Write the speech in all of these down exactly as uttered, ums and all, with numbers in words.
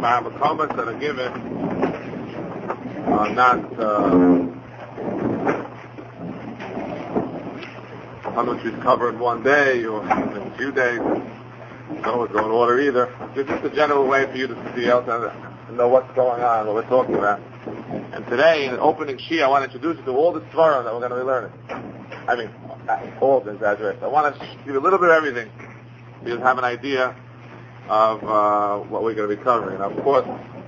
Ma'amakomas that are given are not uh, one which we cover in one day or in a few days. No, it's going order either. It's just a general way for you to see else and know what's going on, what we're talking about. And today, in the opening Shia, I want to introduce you to all the Svarim that we're going to be learning. I mean, all of the exaggeration. I want to give you a little bit of everything. You just have an idea of uh, what we're going to be covering. Now, of course,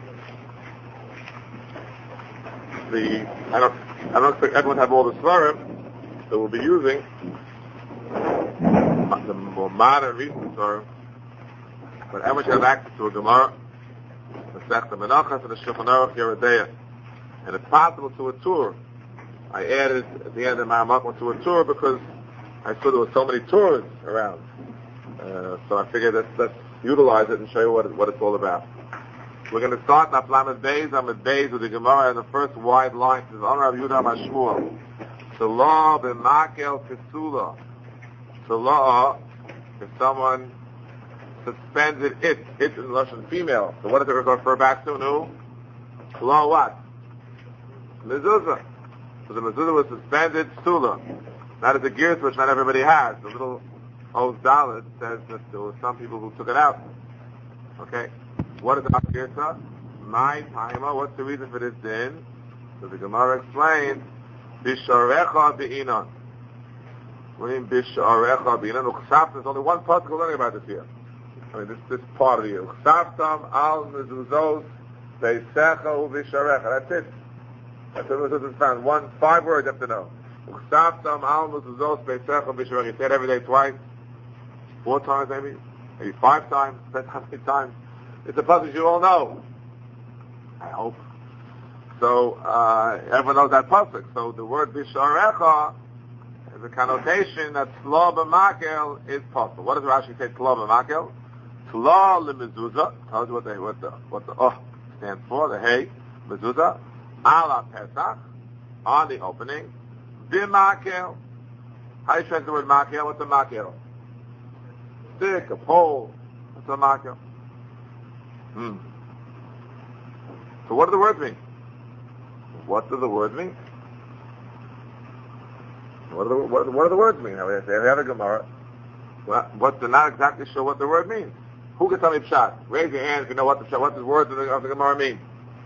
the I don't I don't expect everyone to have all the Svarim that we'll be using. The more modern, recent Svarim. But everyone should have access to a Gemara, the Sechta Menachos, and the Shulchan Aruch Yoreh Deah. And it's possible to a tour. I added at the end of my Ma'amakom to a tour because I saw there were so many tours around. Uh, so I figured let's, let's utilize it and show you what, it, what it's all about. We're going to start Daf Lamed Beis, Lamed Beis with the Gemara, and the first wide line says, Honor of Yehuda Mashmuel. Salah b'makel kesula. Salah, if someone suspended it, it in Russian female. So what does it refer back to? No? Salah what? Mezuzah. So the mezuzah was suspended, stula. That is a gears which not everybody has. The little old Dalit says that there were some people who took it out. Okay? What is our girsa? My timer. What's the reason for this din? So the Gemara explains, Bisharecha be'inan. What do you mean Bisharecha be'inan? Uksaftam, there's only one part we're learning about this here. I mean, this this part of the year. Uksaftam al mezuzos beisecha u'bisharecha. That's it. That's what it is found. One, five words you have to know. Uksaftam al mezuzos beisecha u'bisharecha. You say it every day twice. Four times maybe. Maybe five times. Depends how many times. It's a puzzle you all know. I hope. So, uh, everyone knows that puzzle. So the word Bisharecha is a connotation that Tla b'makel is puzzle. What does Rashi say Tla b'makel? Tla l'mezuzah. Tells you what the, what the, what the oh stands for. The hey, mezuzah. Ala Pesach. On the opening. B'makel. How do you translate the word makel? What's a makel? Stick, a pole. What's a makel? Hmm. So what do the words mean? What do the words mean? What do the, what, what do the words mean? They have a Gemara. What, they're not exactly sure what the word means. Who can tell me pshat? Raise your hand if you know what the what the words of the, of the Gemara mean.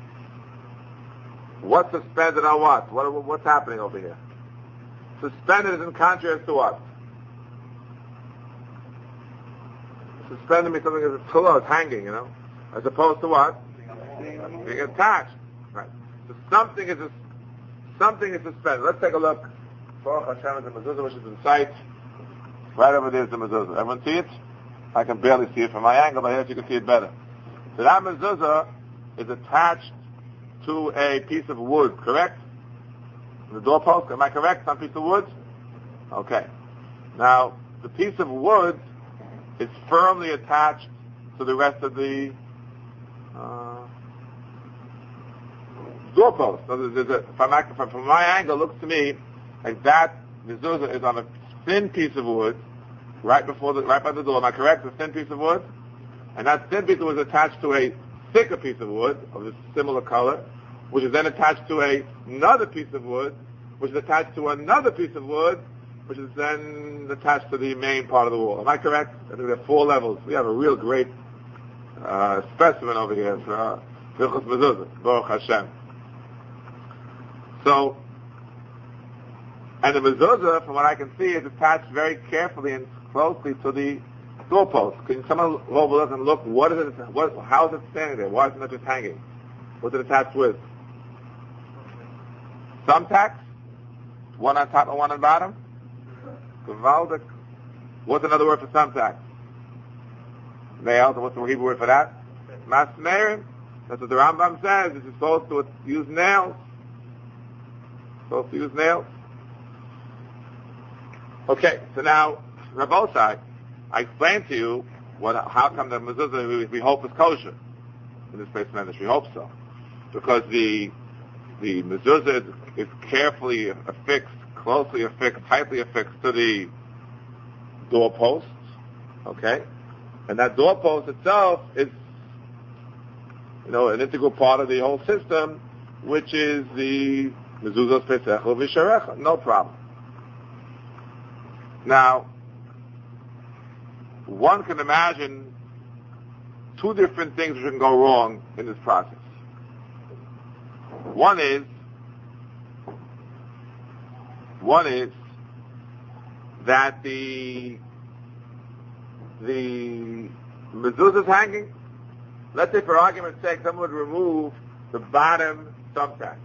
What's suspended on what? What? What's happening over here? Suspended is in contrast to what? Suspended means something is pillow, it's hanging, you know, as opposed to what? Being attached. Right. So something is a, something is suspended. Let's take a look. Baruch Hashem is the mezuzah, which is in sight. Right over there is the mezuzah. Everyone see it? I can barely see it from my angle, but here you can see it better. So that mezuzah is attached to a piece of wood, correct? The doorpost, am I correct? Some piece of wood? Okay. Now, the piece of wood is firmly attached to the rest of the uh, doorpost. So there's a, from, my, from my angle, it looks to me like that mezuzah is on a thin piece of wood, right before the, right by the door. Am I correct? A thin piece of wood, and that thin piece of wood is attached to a thicker piece of wood of a similar color, which is then attached to a, another piece of wood, which is attached to another piece of wood, which is then attached to the main part of the wall. Am I correct? I think there are four levels. We have a real great uh, specimen over here for Hilchos Mezuzah, Baruch Hashem. So, and the mezuzah, from what I can see, is attached very carefully and closely to the doorpost. Can someone go over and look? What is it? What, how is it standing there? Why is it not just hanging? What's it attached with? Thumbtacks? One on top and one on bottom? Gewaldig. What's another word for thumbtack? Nails. What's the Hebrew word for that? Masmerim. That's what the Rambam says. It's supposed to use nails. Supposed to use nails. Okay, so now, Rabbosai, I explained to you what, how come the mezuzah we, we hope is kosher in this place of We hope so, because the the mezuzah is, is carefully affixed, closely affixed, tightly affixed to the doorpost. Okay, and that doorpost itself is you know, an integral part of the whole system, which is the mezuzos pesecha v'sharecha. No problem. Now, one can imagine two different things which can go wrong in this process. One is, one is that the the mezuzah is hanging. Let's say, for argument's sake, someone would remove the bottom thumbtack.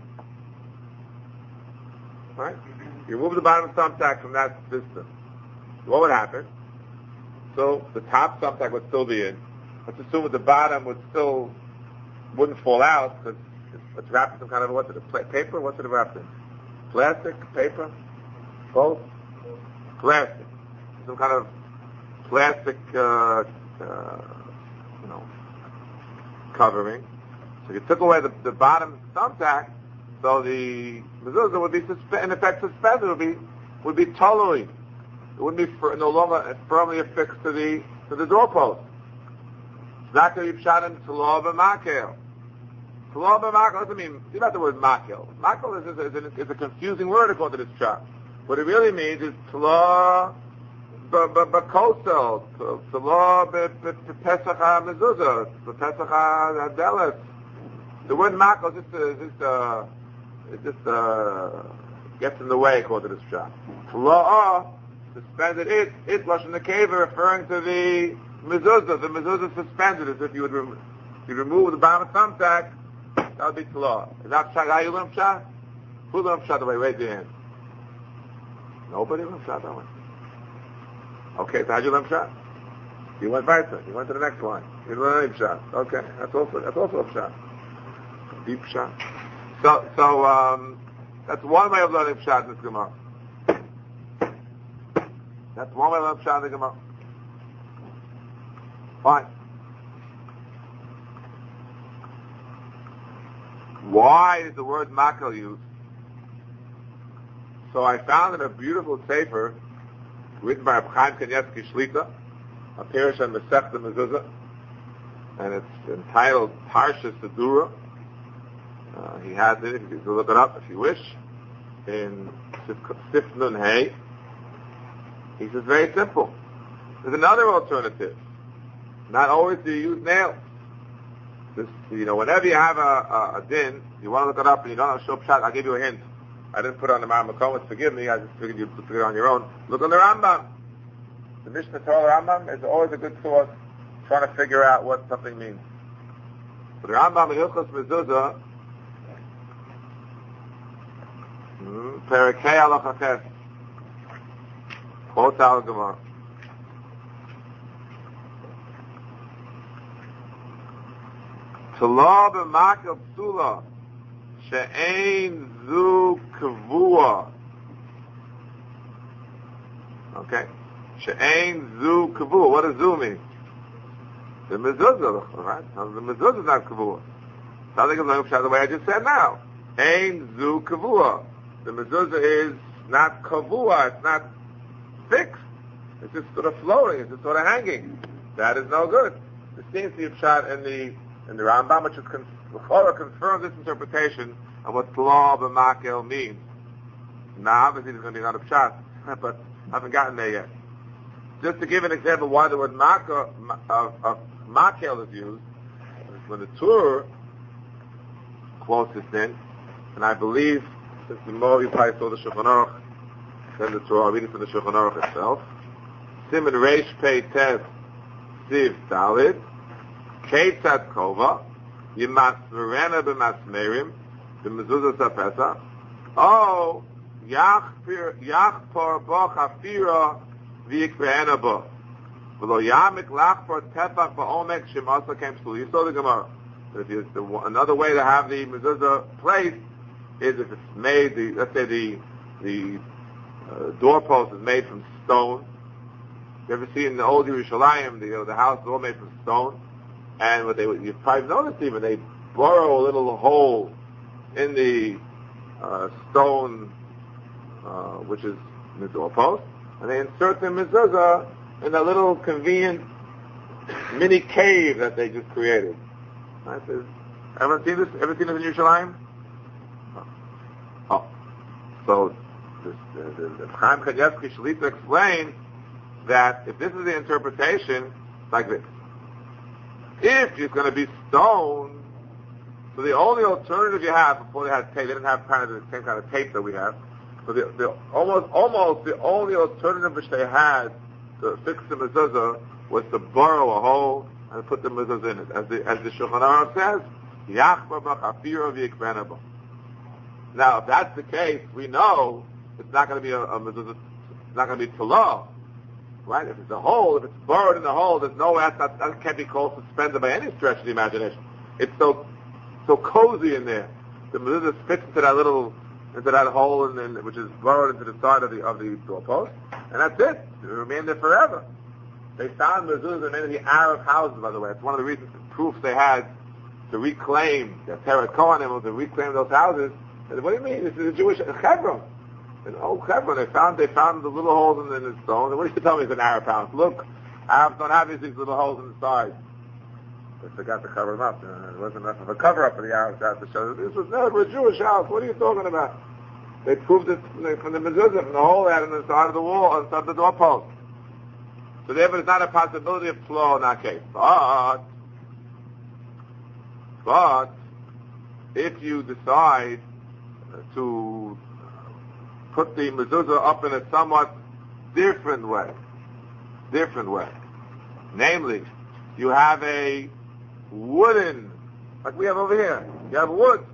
Right? You remove the bottom thumbtack from that system. What would happen? So the top thumbtack would still be in. Let's assume that the bottom would still wouldn't fall out because it's wrapped in some kind of, what's it, a pla- paper? What's it wrapped in? Plastic? Paper? Both? Plastic. Some kind of plastic, uh, uh, you know, covering. So you took away the, the bottom thumbtack, so the mezuzah would be suspe- in effect suspended. Would be would be totally. It wouldn't be fir- no longer firmly affixed to the to the doorpost. That could be shot into law of a makel. Law of a makel doesn't mean, you know the word makel. Makel is, is, is, is a confusing word according to this chart. What it really means is law b'kosel, law b'pesach ha-mezuzah, b'pesach ha-deles. The word makel just uh, just uh, it just uh, gets in the way according to this chart. Law suspended it, it lashon nekeva, referring to the mezuzah. The mezuzah is suspended as if you would rem- you remove the bottom thumbtack. That would be tlaw. Is that pshat? How you learn pshat? Who learned pshat the way? Raise your hand. Nobody learned pshat that way. Okay, so how'd you learn pshat? You went weiter. You went to the next line. You didn't learn any pshat. Okay, that's also that's also a pshat. Deep pshat. So so um, that's one way of learning pshat in this Gemara. That's one way of learning pshat in the Gemara. Fine. Why is the word makel used? So I found in a beautiful sefer written by Chaim Kanievsky Shlita, a parish on Masechta Mezuzah, and it's entitled Parshas Sedura. Uh, he has it, you can look it up if you wish, in Sif Nun Hey. He says very simple. There's another alternative. Not always do you use nails. This, you know, whenever you have a, a, a din, you want to look it up and you don't have shop shot, I'll give you a hint. I didn't put it on the Ma'am McComas, forgive me, I just figured you'd figure it on your own. Look on the Rambam. The Mishnah Torah Rambam is always a good source trying to figure out what something means. So the Rambam in Hilchos Mezuzah, Perek Hey Halacha Ches, quotes our Gemara. Tla b'makel psula she'ein zu kavua. Okay, she'ein zu kavua. What does zu mean? The mezuzah, right? The mezuzah is not kavua. So I think it's like the way I just said now. Ein zu kavua. The mezuzah is not kavua. It's not fixed. It's just sort of floating. It's just sort of hanging. That is no good. This seems to be a shot in the in the Rambam, which is con- confirms this interpretation of what tla b'makel means. Now, obviously, there's going to be another pshat, but I haven't gotten there yet. Just to give an example why the word makel, of, of makel is used, when the Tur quotes this in, and I believe, since the more you probably saw the Shulchan Aruch, then the Torah, I'll read it from the Shulchan Aruch itself. Siman Reish Pei Tes Siv Dalid, Keitzat Kova, Yimasmerena b'masmerim, b'mezuzah sapesa, oh, Yachpir, Yachpor bo chafira v'yikve'ena bo. V'lo yamik lachpor tefach ba'omek shemasa kem shlu. You saw the Gemara. If you, the, another way to have the mezuzah placed is if it's made, the, let's say the, the uh, doorpost is made from stone. You ever see in the old Yerushalayim, the, uh, the house is all made from stone? And what they, you've probably noticed even, they burrow a little hole in the uh, stone, uh, which is the doorpost, and they insert the mezuzah in a little convenient mini cave that they just created. Right? Everyone seen this? Ever seen this in Yerushalayim? Oh. So, this, uh, the, the Chaim Kanievsky Shalita explained that if this is the interpretation, it's like this. If he's going to be stoned, so the only alternative you have, before they had tape, they didn't have kind of the same kind of tape that we have, so the, the almost, almost the only alternative which they had to fix the mezuzah was to borrow a hole and put the mezuzah in it. As the, as the Shulchan Aruch says, Yachbar b'chafira v'yikbenabo. Now, if that's the case, we know it's not going to be a, a mezuzah, it's not going to be talah. Right? If it's a hole, if it's burrowed in the hole, there's no way, that, that can't be called suspended by any stretch of the imagination. It's so, so cozy in there. The mezuzah fits into that little, into that hole, in, in, which is burrowed into the side of the, of the doorpost, and that's it. It remained there forever. They found mezuzahs in many of the Arab houses, by the way. It's one of the reasons, proofs they had to reclaim, the Teret Kohanim, to reclaim those houses. And what do you mean? This is a Jewish Hebron. In old Hebron, they found they found the little holes in the, in the stone. And what do you tell me? It's an Arab house. Look, Arabs don't have these, these little holes in the side. They forgot to cover them up. There wasn't enough of a cover up for the Arabs to have to show them. This was never a Jewish house. What are you talking about? They proved it from the mezuzah, from the hole they had on the side of the wall, on the side of the doorpost. So therefore, there's not a possibility of flaw in that case. But, but if you decide to put the mezuzah up in a somewhat different way. Different way. Namely, you have a wooden, like we have over here. You have wood.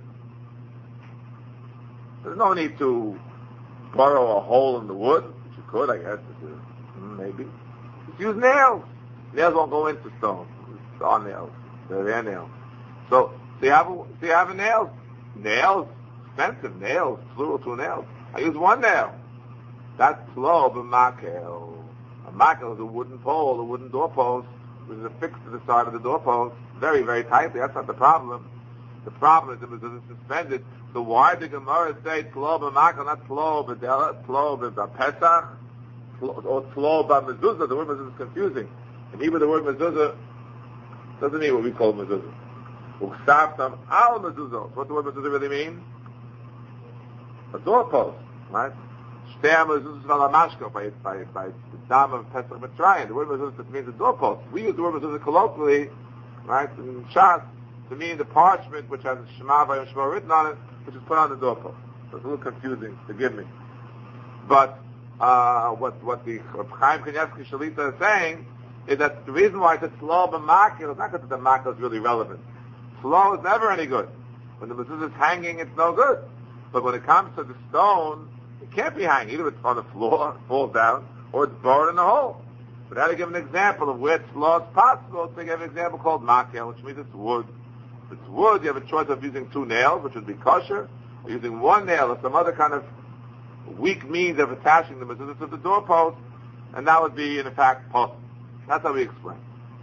There's no need to borrow a hole in the wood, which you could, I guess, maybe. Just use nails. Nails won't go into stone. It's on nails. They're their nails. So, so you have a, so you have a nails. Nails, expensive nails, plural two nails. I use one nail. That's slow, but makel. A makel is a wooden pole, a wooden doorpost, which is affixed to the side of the doorpost, very, very tightly. That's not the problem. The problem is it was suspended. So why did the Gemara say tlo b'makel, not tlo b'dela, tlo b'pesach, or tlo b'mezuzah? The word mezuzah is confusing. In Hebrew, the word mezuzah doesn't mean what we call mezuzah. Uksavtam al mezuzah. What does the word mezuzah really mean? A doorpost, right? Shtea mezuzah v'lamashko, by, by, by the dam of Pesach Mitzrayim. The word mezuzah means a doorpost. We use the word mezuzah colloquially, right, in Shas, to mean the parchment which has Shema Vayom Shema written on it, which is put on the doorpost. So it's a little confusing, forgive me. But, uh, what, what the Chaim Kanievsky Shalita is saying is that the reason why it's slow b'makil is not because the makil is really relevant. Slow is never any good. When the mezuzah is hanging, it's no good. But when it comes to the stone, it can't be hanging. Either it's on the floor, it falls down, or it's buried in the hole. But how to give an example of where slow is possible, to give an example called makel, which means it's wood. If it's wood, you have a choice of using two nails, which would be kosher, or using one nail, or some other kind of weak means of attaching the mezuzah to the doorpost, and that would be, in fact, possible. That's how we explain.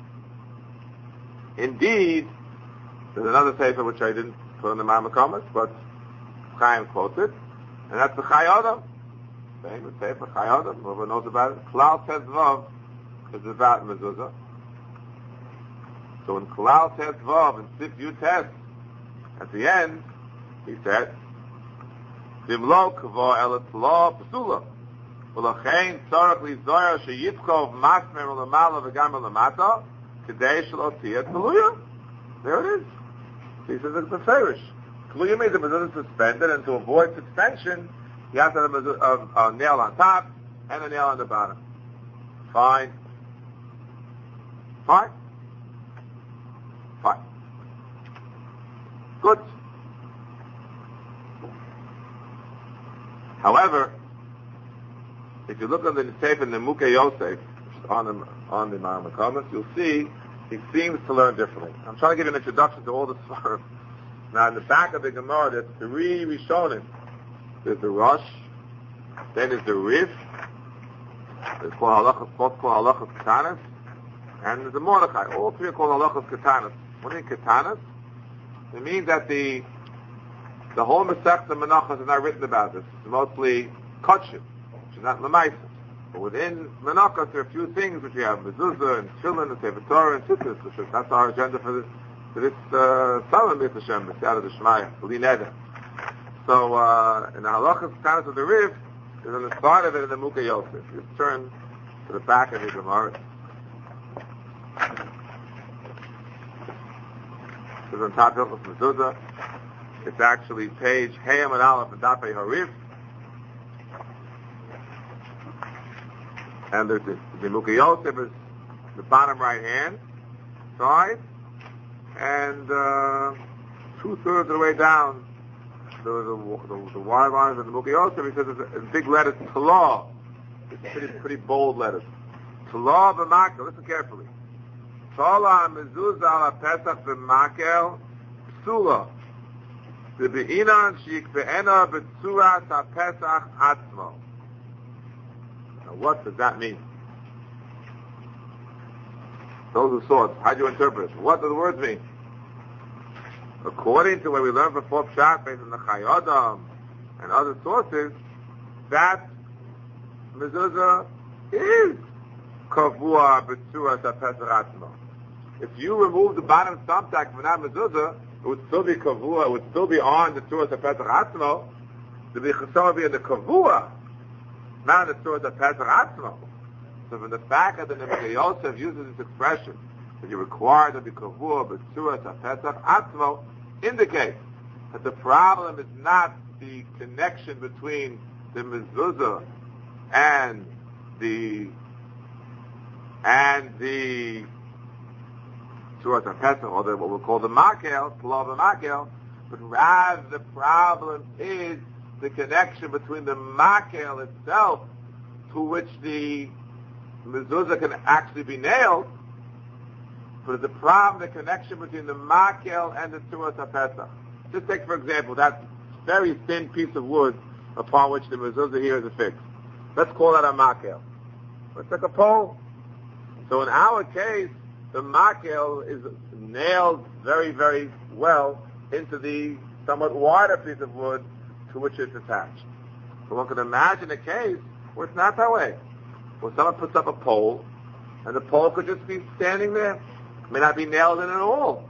Indeed, there's another sefer which I didn't put in the Ma'amakomas, but Chaim quotes it, and that's the Chai Adam. Famous sefer, Chai Adam, whoever knows about it. Klal Tes Vav is about mezuzah. So in Klal Tes Vav, in Sif Yud Tes, at the end, he said, Dimlo kvo el tlo psula. V'lachein tzarech lizoyer sheyitkov masmer u'lamala v'gam u'lamata k'dei shelo tiyeh tluya. There it is. He says it's a ferish. Tluya means the mezuzah is suspended, and to avoid suspension, you have to have a, a, a nail on top and a nail on the bottom. Fine. Fine. Fine. Good. However, if you look on the tape in the Mukhe Yosef, which is on the, on the Ma'amakomas, you'll see he seems to learn differently. I'm trying to give you an introduction to all the svarim. Now, in the back of the Gemara, there's three Rishonim. There's the Rosh, then there's the Rif, it's called Halachas, both called Halachas Ketanas, and there's the Mordechai. All three are called Halachas Ketanas. What do you mean Ketanas? It means that the the whole Masechta Menachos is not written about this. It's mostly Kotshim, which is not Lamaisa. But within Menachos, there are a few things which we have, Mezuzah and Tefillin and Sefer Torah and Tzitzis, which is, that's our agenda for this to this uh, Salam B'Yit Hashem, B'Siyad D'Shmaya, Li Neder. So, uh, in the halachas kind of the Rif, is on the start of it in the Mukha Yosef. You turn to the back of the Gemara. It's on top of Hilchos Mezuzah. It's actually page Hayam and Aleph and Dafei Harif. And there's the, the Mukha Yosef is the bottom right hand side, and uh, two thirds of the way down, the the, the, the wide lines of the Mukha Yosef, he says it's in big letters, Talah. It's pretty pretty bold letters. Talah b'makel. Listen carefully. Talah mezuzah ala pesach b'makel psula. B'be'inan shikve'ena b'tzuras ha-pesach atzmo. Now, what does that mean? Those who saw it, how do you interpret it? What do the words mean? According to what we learned before Pshat, based on the Chayei Adam and other sources, that mezuzah is kavua b'tzuras ha-pesach atzmo. If you remove the bottom thumbtack from that mezuzah, it would still be kavua, it would still be on the tzuras ha-pesach atzmo. The bichasam would be in the kavua, not in the tzuras ha-pesach atzmo. So from the fact that the Mukha Yosef uses this expression, that you're required to be kavua b'tzuras ha-pesach atzmo, indicates that the problem is not the connection between the mezuzah and the and the tzuras ha-pesach, or the, what we call the makel, pulav makel, but rather the problem is the connection between the makel itself, to which the mezuzah can actually be nailed, but the problem, the connection between the makel and the tzuras ha-pesach. Just take, for example, that very thin piece of wood upon which the mezuzah here is affixed. Let's call that a makel. Let's take a pole. So in our case, the makel is nailed very, very well into the somewhat wider piece of wood to which it's attached. So one can imagine a case where it's not that way. Where someone puts up a pole, and the pole could just be standing there. It may not be nailed in at all.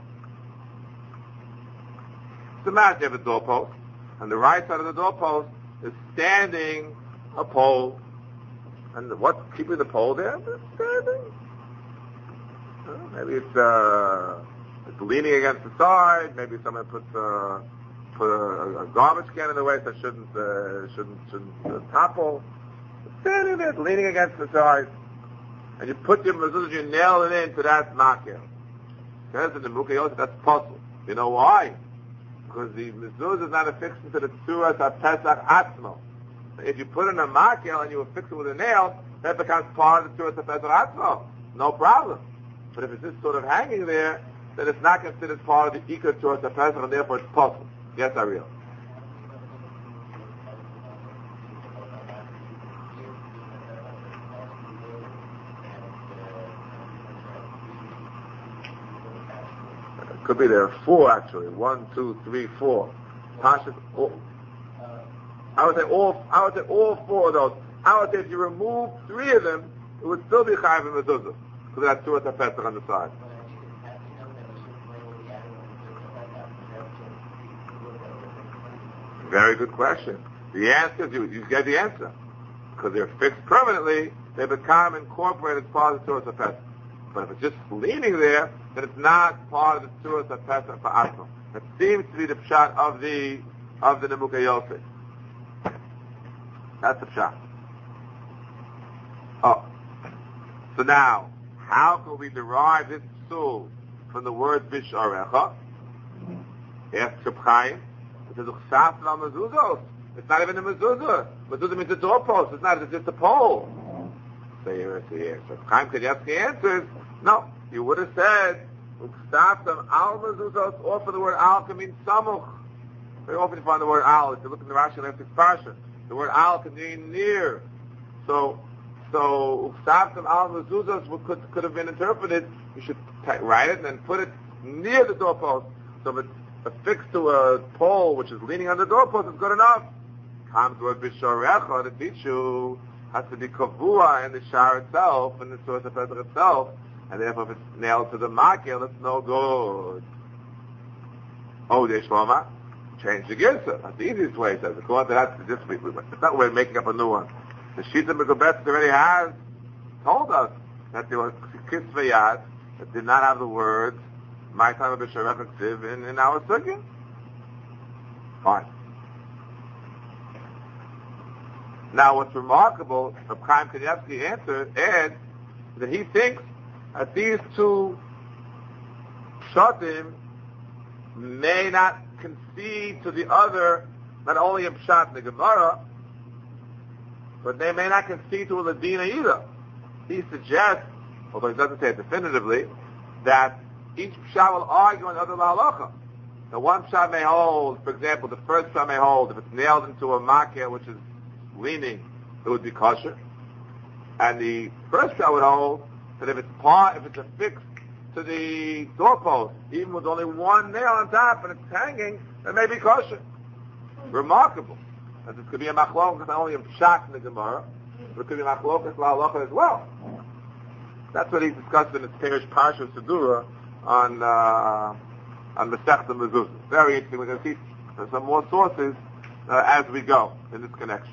So imagine you have a doorpost, and the right side of the doorpost is standing a pole. And what's keeping the pole there? It's standing. Uh, maybe it's uh, it's leaning against the side. Maybe someone puts uh, put a, a garbage can in the way, so it shouldn't uh, shouldn't shouldn't uh, topple. It's standing there, it's leaning against the side, and you put your mezuzah, you nail it into that makel. Says in the Mukha Yosef, that's possible. You know why? Because the mezuzah is not affixed to the tzuras ha-pesach atzmo. If you put in a makel and you affix it with a nail, that becomes part of the tzuras ha-pesach atzmo. No problem. But if it's just sort of hanging there, then it's not considered part of the ikar tzuras ha-pesach, and therefore it's possible. Yes, Ariel. Could be there are four actually. One, two, three, four. Pashas, oh, I would say all. I would say all four of those. I would say if you remove three of them, it would still be chayav in mezuzah because that's tzuras ha-pesach on the side. Very good question. The answer is you, you get the answer because they're fixed permanently. They become incorporated as part of the tzuras ha-pesach. But if it's just leaning there, then it's not part of the tzuras ha-pesach for atzmo. That seems to be the pshat of the of the Mukha Yosef. That's the pshat. Oh, so now how can we derive this psul from the word bisharecha? Ask Reb Chaim. It says uchsaf la mezuzos. It's not even a mezuzah. Mezuzah means a doorpost. It's not. It's just a pole. So here, so here. So Chaim Kanievsky answers, no, you would have said, Ukstaftam al mezuzos, or for the word al can mean samuch. Very often you find the word al, if you look in the Rashi left expression, the word al can mean near. So, so Ukstaftam al mezuzos could, could have been interpreted, you should t- write it and then put it near the doorpost. So if it's affixed to a pole which is leaning on the doorpost, it's good enough. Comes the word bisharecha to teach you, has to be kavua in the shar itself, in the tzuras ha-pesach itself, and therefore if it's nailed to the makel, it's no good. Oh, they shloma. Change the girsa. That's the easiest way. He says, according to that, this week, it's not we're making up a new one. The Shita Megubetz already has told us that there was kisvei yad that did not have the words my time of b'sharech ksiv in, in our sukkah. Fine. Now, what's remarkable, Reb Chaim Kanievsky answered, is that he thinks that these two pshatim may not concede to the other, not only in pshat in the Gemara, but they may not concede to a ladina either. He suggests, although he doesn't say it definitively, that each pshat will argue on the other lahalacha. The one pshat may hold, for example, the first pshat may hold, if it's nailed into a makeh which is leaning, it would be kosher. And the first pshat would hold that if it's part, if it's affixed to the doorpost, even with only one nail on top and it's hanging, it may be kosher. Remarkable. And this could be a machlokas not only in pshat in the Gemara, but it could be a machlokas lahalacha as well. That's what he discussed in his Perish Parsha Sedura on uh, on Masechta Mezuzah. Very interesting. We're going to see some more sources uh, as we go in this connection.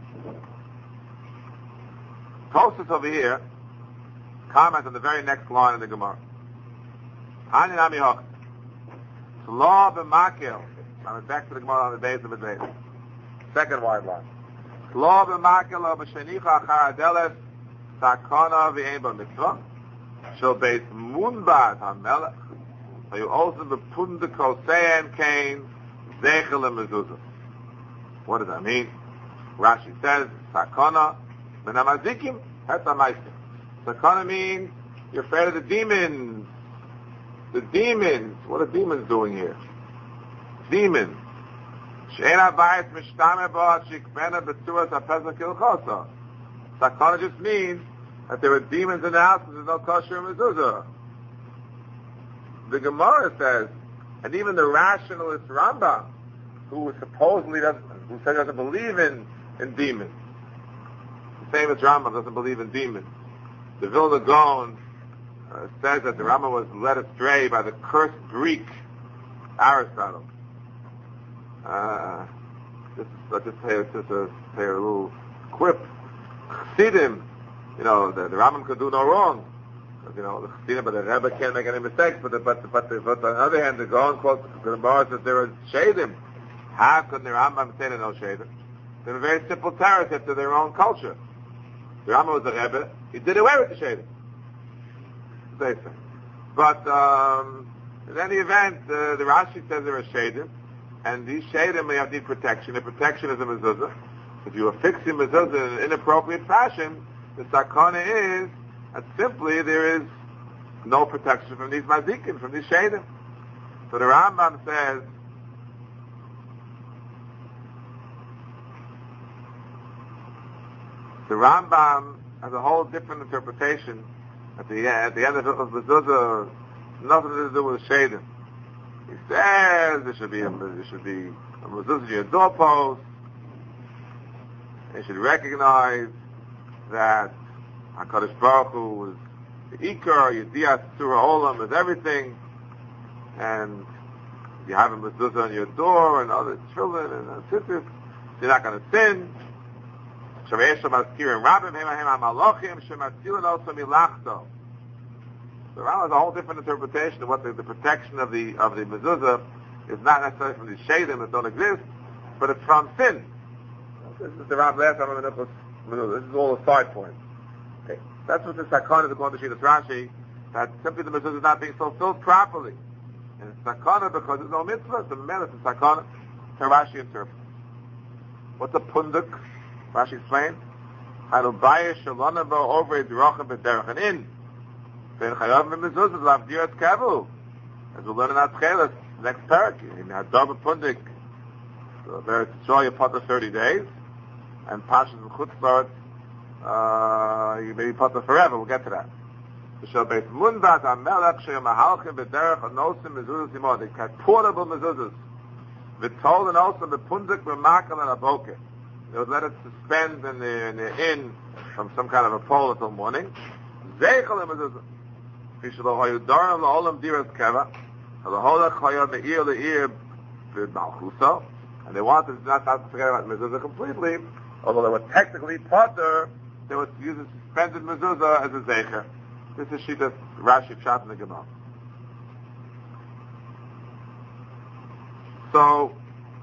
Tosfos over here comment on the very next line in the Gemara. Ani nami hoch. Law b'makel. I'm back to the Gemara on the days of the days. Second wide line. Law b'makel o b'shenicha achar adeles sakana v'ein b'mitzvah. Shel beis munbad hamelech. You also the pundiko seyan kain zeichel mezuzah. What does that mean? Rashi says sakana benamazikim hetamaisa. Sakana means you're afraid of the demons. The demons. What are demons doing here? Demons. Sakana just means that there are demons in the house and there's no kosher mezuzah. The Gemara says, and even the rationalist Rambam, who supposedly doesn't, who says doesn't believe in, in demons, the same as Rambam doesn't believe in demons. The Vilna Gaon uh, says that the Rambam was led astray by the cursed Greek Aristotle. Uh, just, let's just say, just a, say a little quip. Chassidim, you know, the, the Rambam could do no wrong. You know, the Chassidim, but the Rebbe can't make any mistakes. But the, but, but, the, but on the other hand, the Gaon quotes the Gemara says there are shadim. How could the Rambam say there are no shadim? They're a very simple terrorists after their own culture. The Rambam was the Rebbe. He did away with the shadim. They say. But um, in any event, uh, the Rashi says there are shadim. And these shadim may have need protection. The protection is a mezuzah. If you are fixing mezuzah in an inappropriate fashion, the sakana is that simply there is no protection from these mazikim, from these shadim. So the Rambam says, the Rambam has a whole different interpretation at the, at the end of mezuzah, nothing to do with shadim. He says there should be a, there should be a mezuzah in your doorpost. You should recognize that HaKadosh Baruch Hu is the Ikar, Yedias Surah Olam is everything, and you have a mezuzah on your door and other children and uh, sisters, you're not going to sin. Shavei Shemaskirim Rabbim Hema Hema Malachim Shematzilin also Milachto. The Rambam has a whole different interpretation of what the, the protection of the of the mezuzah is not necessarily from the shadim that don't exist, but it's from sin. This is the Rambam last time mezuzah. This is all a side point. Okay, that's what the sakana is according to Shitas Rashi, that simply the mezuzah is not being fulfilled properly, and it's sakana because there's no mitzvah. It's a menace. It's sakana. So Rashi interprets. What's a pundik? Rashi explains. Hanubayah shalana bo over drachim b'derech and in. Then chayav mezuzah lavdirat kavu. As we learn in Atcheles, next parak, in Hadar pundik, so there to show you part of thirty days, and Pashas and Chutzlaret, uh, you may be part of forever. We'll get to that. So Beis Munbat Hamelech Sheyamahalchim b'derech anosim mezuzah simon. They had portable mezuzahs. V'tol and also the pundik b'makal and aboker. They would let it suspend in the, in the inn from some kind of a pole until morning. Zeichel mezuzah. Fishlo hayu darim la'olam diras keva. The whole chayav me'ir le'ir with Malchusa, and they wanted not, not to forget about mezuzah completely, although they were technically potter, they would use a suspended mezuzah as a zecher. This is Shita Rashi Pshat in the Gemara. So,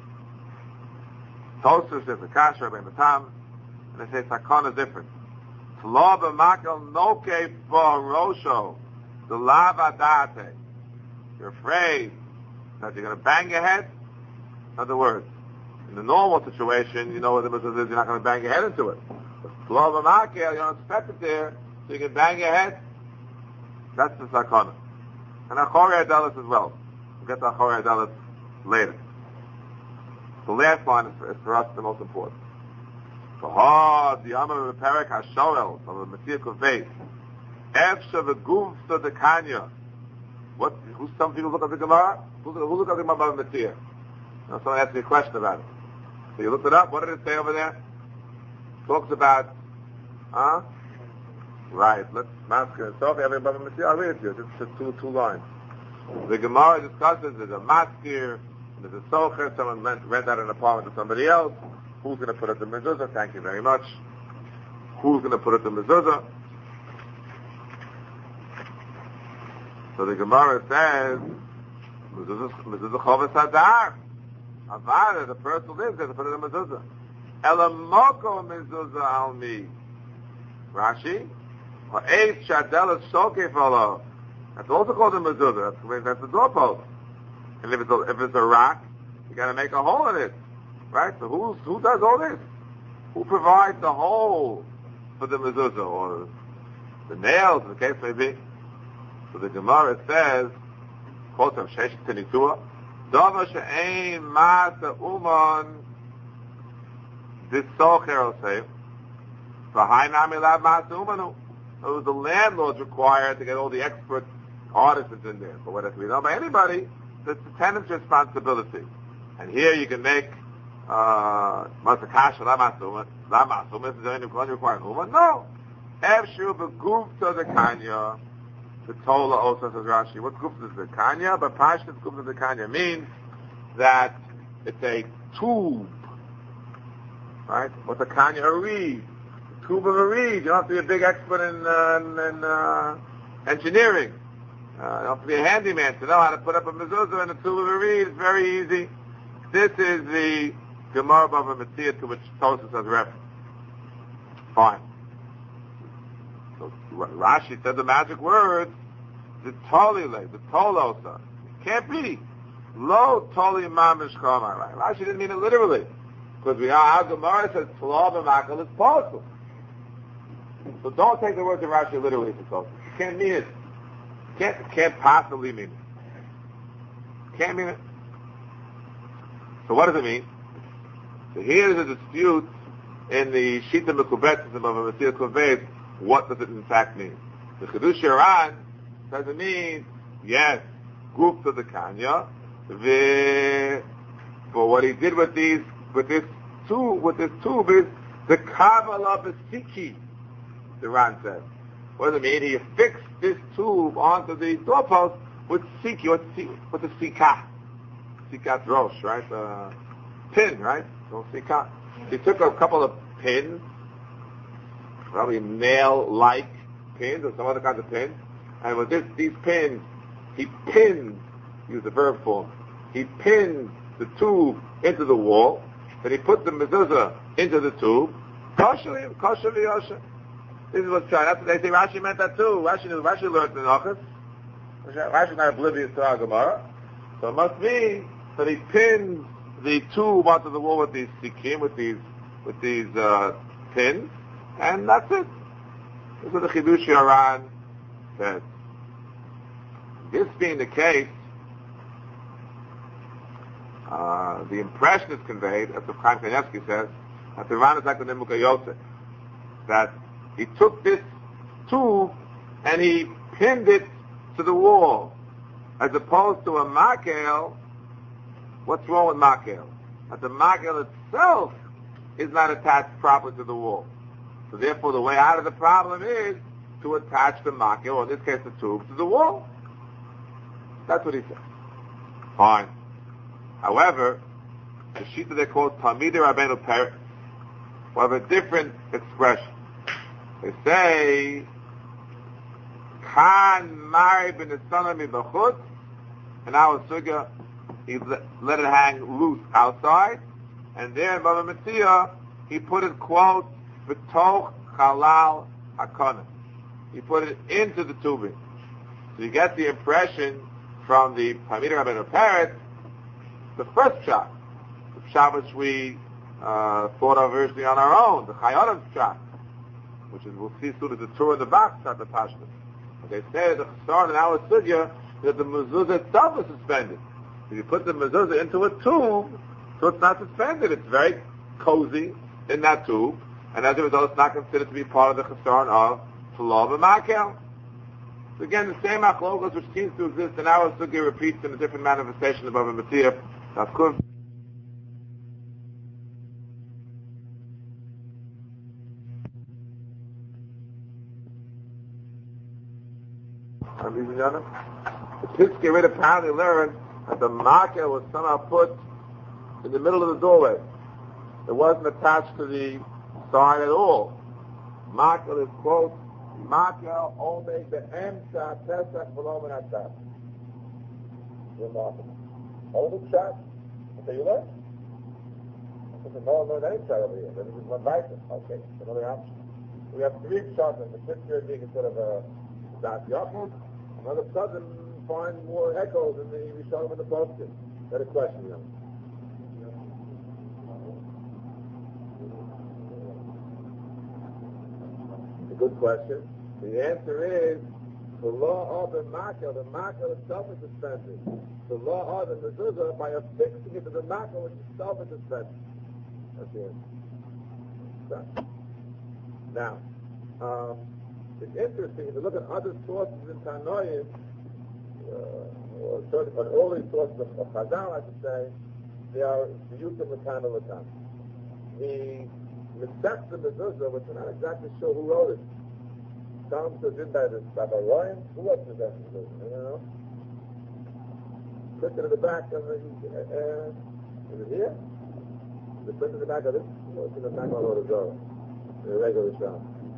Tosfos is the Kasher, Rabbi Matam, and they say Sakon is different. Tlo b'makel noke b'rosho, the lava date. You're afraid that you're going to bang your head? In other words, in the normal situation, you know what the mezuzah is, you're not going to bang your head into it. But tlo b'makel, you don't expect it there, so you can bang your head. That's the Sakon. And Achori Adalis as well. We'll get to Achori Adalis later. The last line is for, is for us the most important. V'ha diyama v'perek ha'shoel of the Mesiach Kuveit efsha v'guvsa dekanya. What? Who? Some people look at the Gemara. Who, who look at the Gemara about Mesiach? Now someone asked me a question about it. So you looked it up. What did it say over there? Talks about, huh? Right. Let's mask it. So if everybody Mesiach, I'll read it to you. It's just two two lines. The Gemara discusses there's a maskir, there's a socher. Someone rent, rent out an apartment to somebody else. Who's going to put it in mezuzah? Thank you very much. Who's going to put it in mezuzah? So the Gemara says, mezuzah chovas hadar. Avada, the person who lives there, to put it in mezuzah. Elamoko mezuzah al mi. Rashi, or eight shadelas shokef alo. That's also called a mezuzah. That's, that's the doorpost. And if it's a, if it's a rock, you got to make a hole in it. Right? So who's, who does all this? Who provides the hole for the mezuzah, or the nails, the case may be? So the Gemara says, quote of Shesh Tenitua, Dava she'ein ma'asa uman dissocher osef, v'hainam ilav ma'asa umanu. It was the landlord's required to get all the expert artisans in there. But what if we know by anybody, it's the tenant's responsibility. And here you can make Masakasha, La Masuma, La Masuma, is there any required Uma? No. Efshu b'gufta the Kanya, the Tola also says Rashi. What gufta is the Kanya? But Pashtas gufta the Kanya means that it's a tube. Right? What's a Kanya? A reed. A tube of a reed. You don't have to be a big expert in, uh, in uh, engineering. Uh, you don't have to be a handyman to know how to put up a mezuzah in a tube of a reed. It's very easy. This is the Gemara Bava Metzia to which Tosfos has reference. Fine. So Rashi said the magic words, the tolile, the tolosa. It can't be. Lo toli mamish kamar. Right? Rashi didn't mean it literally. Because we are, our Gemara says, Tlav v'makal is possible. So don't take the words of Rashi literally for Tosfos. You can't mean it. Can't, can't possibly mean it. Can't mean it. So what does it mean? So here is a dispute in the Shita Mekubetism of a Mesiach Kuveit. What does it in fact mean? The Chidush Iran says it means, yes, group to the Kanya, the, but what he did with these, with this tube, with this tube is the Kabbalah Besiki, the Ran says. What does it mean? He affixed this tube onto the doorpost with Siki, what's the Sika? Sikat Rosh, right? Uh, pin, right? No Sikat. He took a couple of pins, probably nail-like pins or some other kinds of pins, and with this, these pins, he pinned, use the verb form, he pinned the tube into the wall, then he put the mezuzah into the tube, kosher, kosher v'yosher. This is what's trying. That's what they say Rashi meant that too. Rashi knew, Rashi learned in Ochus. Rashi's not oblivious to our Gemara. So it must mean that he pinned the tube onto the wall with these sikim, with these, with these, uh, pins, and that's it. This is what the Chidush Yoran says. This being the case, uh, the impression is conveyed, as the Chaim Kanievsky says, that the Ran is like the Nimuka Yosef, that he took this tube and he pinned it to the wall, as opposed to a makel. What's wrong with makel? That the makel itself is not attached properly to the wall. So therefore, the way out of the problem is to attach the makel, or in this case the tube, to the wall. That's what he says. Fine. However, the Shita they call Talmidei Rabbeinu Peretz will have a different expression. They say, Kan Mari bin Esana mi b'chutz, and our sugya, he let it hang loose outside, and there in Bava Metzia, he put it, quote, B'toch Chalal HaKonis. He put it into the tubing. So you get the impression from the Talmidei Rabbeinu Peretz, the first shot, the shot which we uh, thought of originally on our own, the Chayonim shot, which is, we'll see soon as the tour in the box start the Pashtus. But they say the Chasar in our sugya that the mezuzah itself is suspended. If you put the mezuzah into a tube, so it's not suspended. It's very cozy in that tube, and as a result, it's not considered to be part of the Chasar of Tlav and Makel. So again, the same achlokas which seems to exist in our sugya repeats in a different manifestation of Bava Metzia. Of course. The Piskei Rid apparently learned that the makel was somehow put in the middle of the doorway. It wasn't attached to the sign at all. Makel is, quote, Makel only be'emsa pesach v'lo min hatzad. Remarkable. Only shot. Okay, you learn? I said, no, no, any shot over here. Then it was one weiter. Okay, another option. We have three shots, and the Piskei being sort of a Das Yachid. All of a sudden, find more echoes in the Yishalom and the Poskim. That is a question, you know. It's a good question. The answer is, the law of the makel, the makel itself is suspended. The law of the mezuzah, by affixing it to the makel, which itself is suspended. That's the answer. Now, um, it's interesting, if you look at other sources in Tanoim, uh, or certain, but early sources of, of Chazal, I should say, they are the use of Matan of Matan. The Mesech the Mezuzah, which we're not exactly sure who wrote it. Some says in by the Rabbi Ryan, who was the Mesech the Mezuzah? I don't know. Printed at the back of the, uh, is it here? The printed at the back of this? No, it's in the back of the Zohar, the regular shop.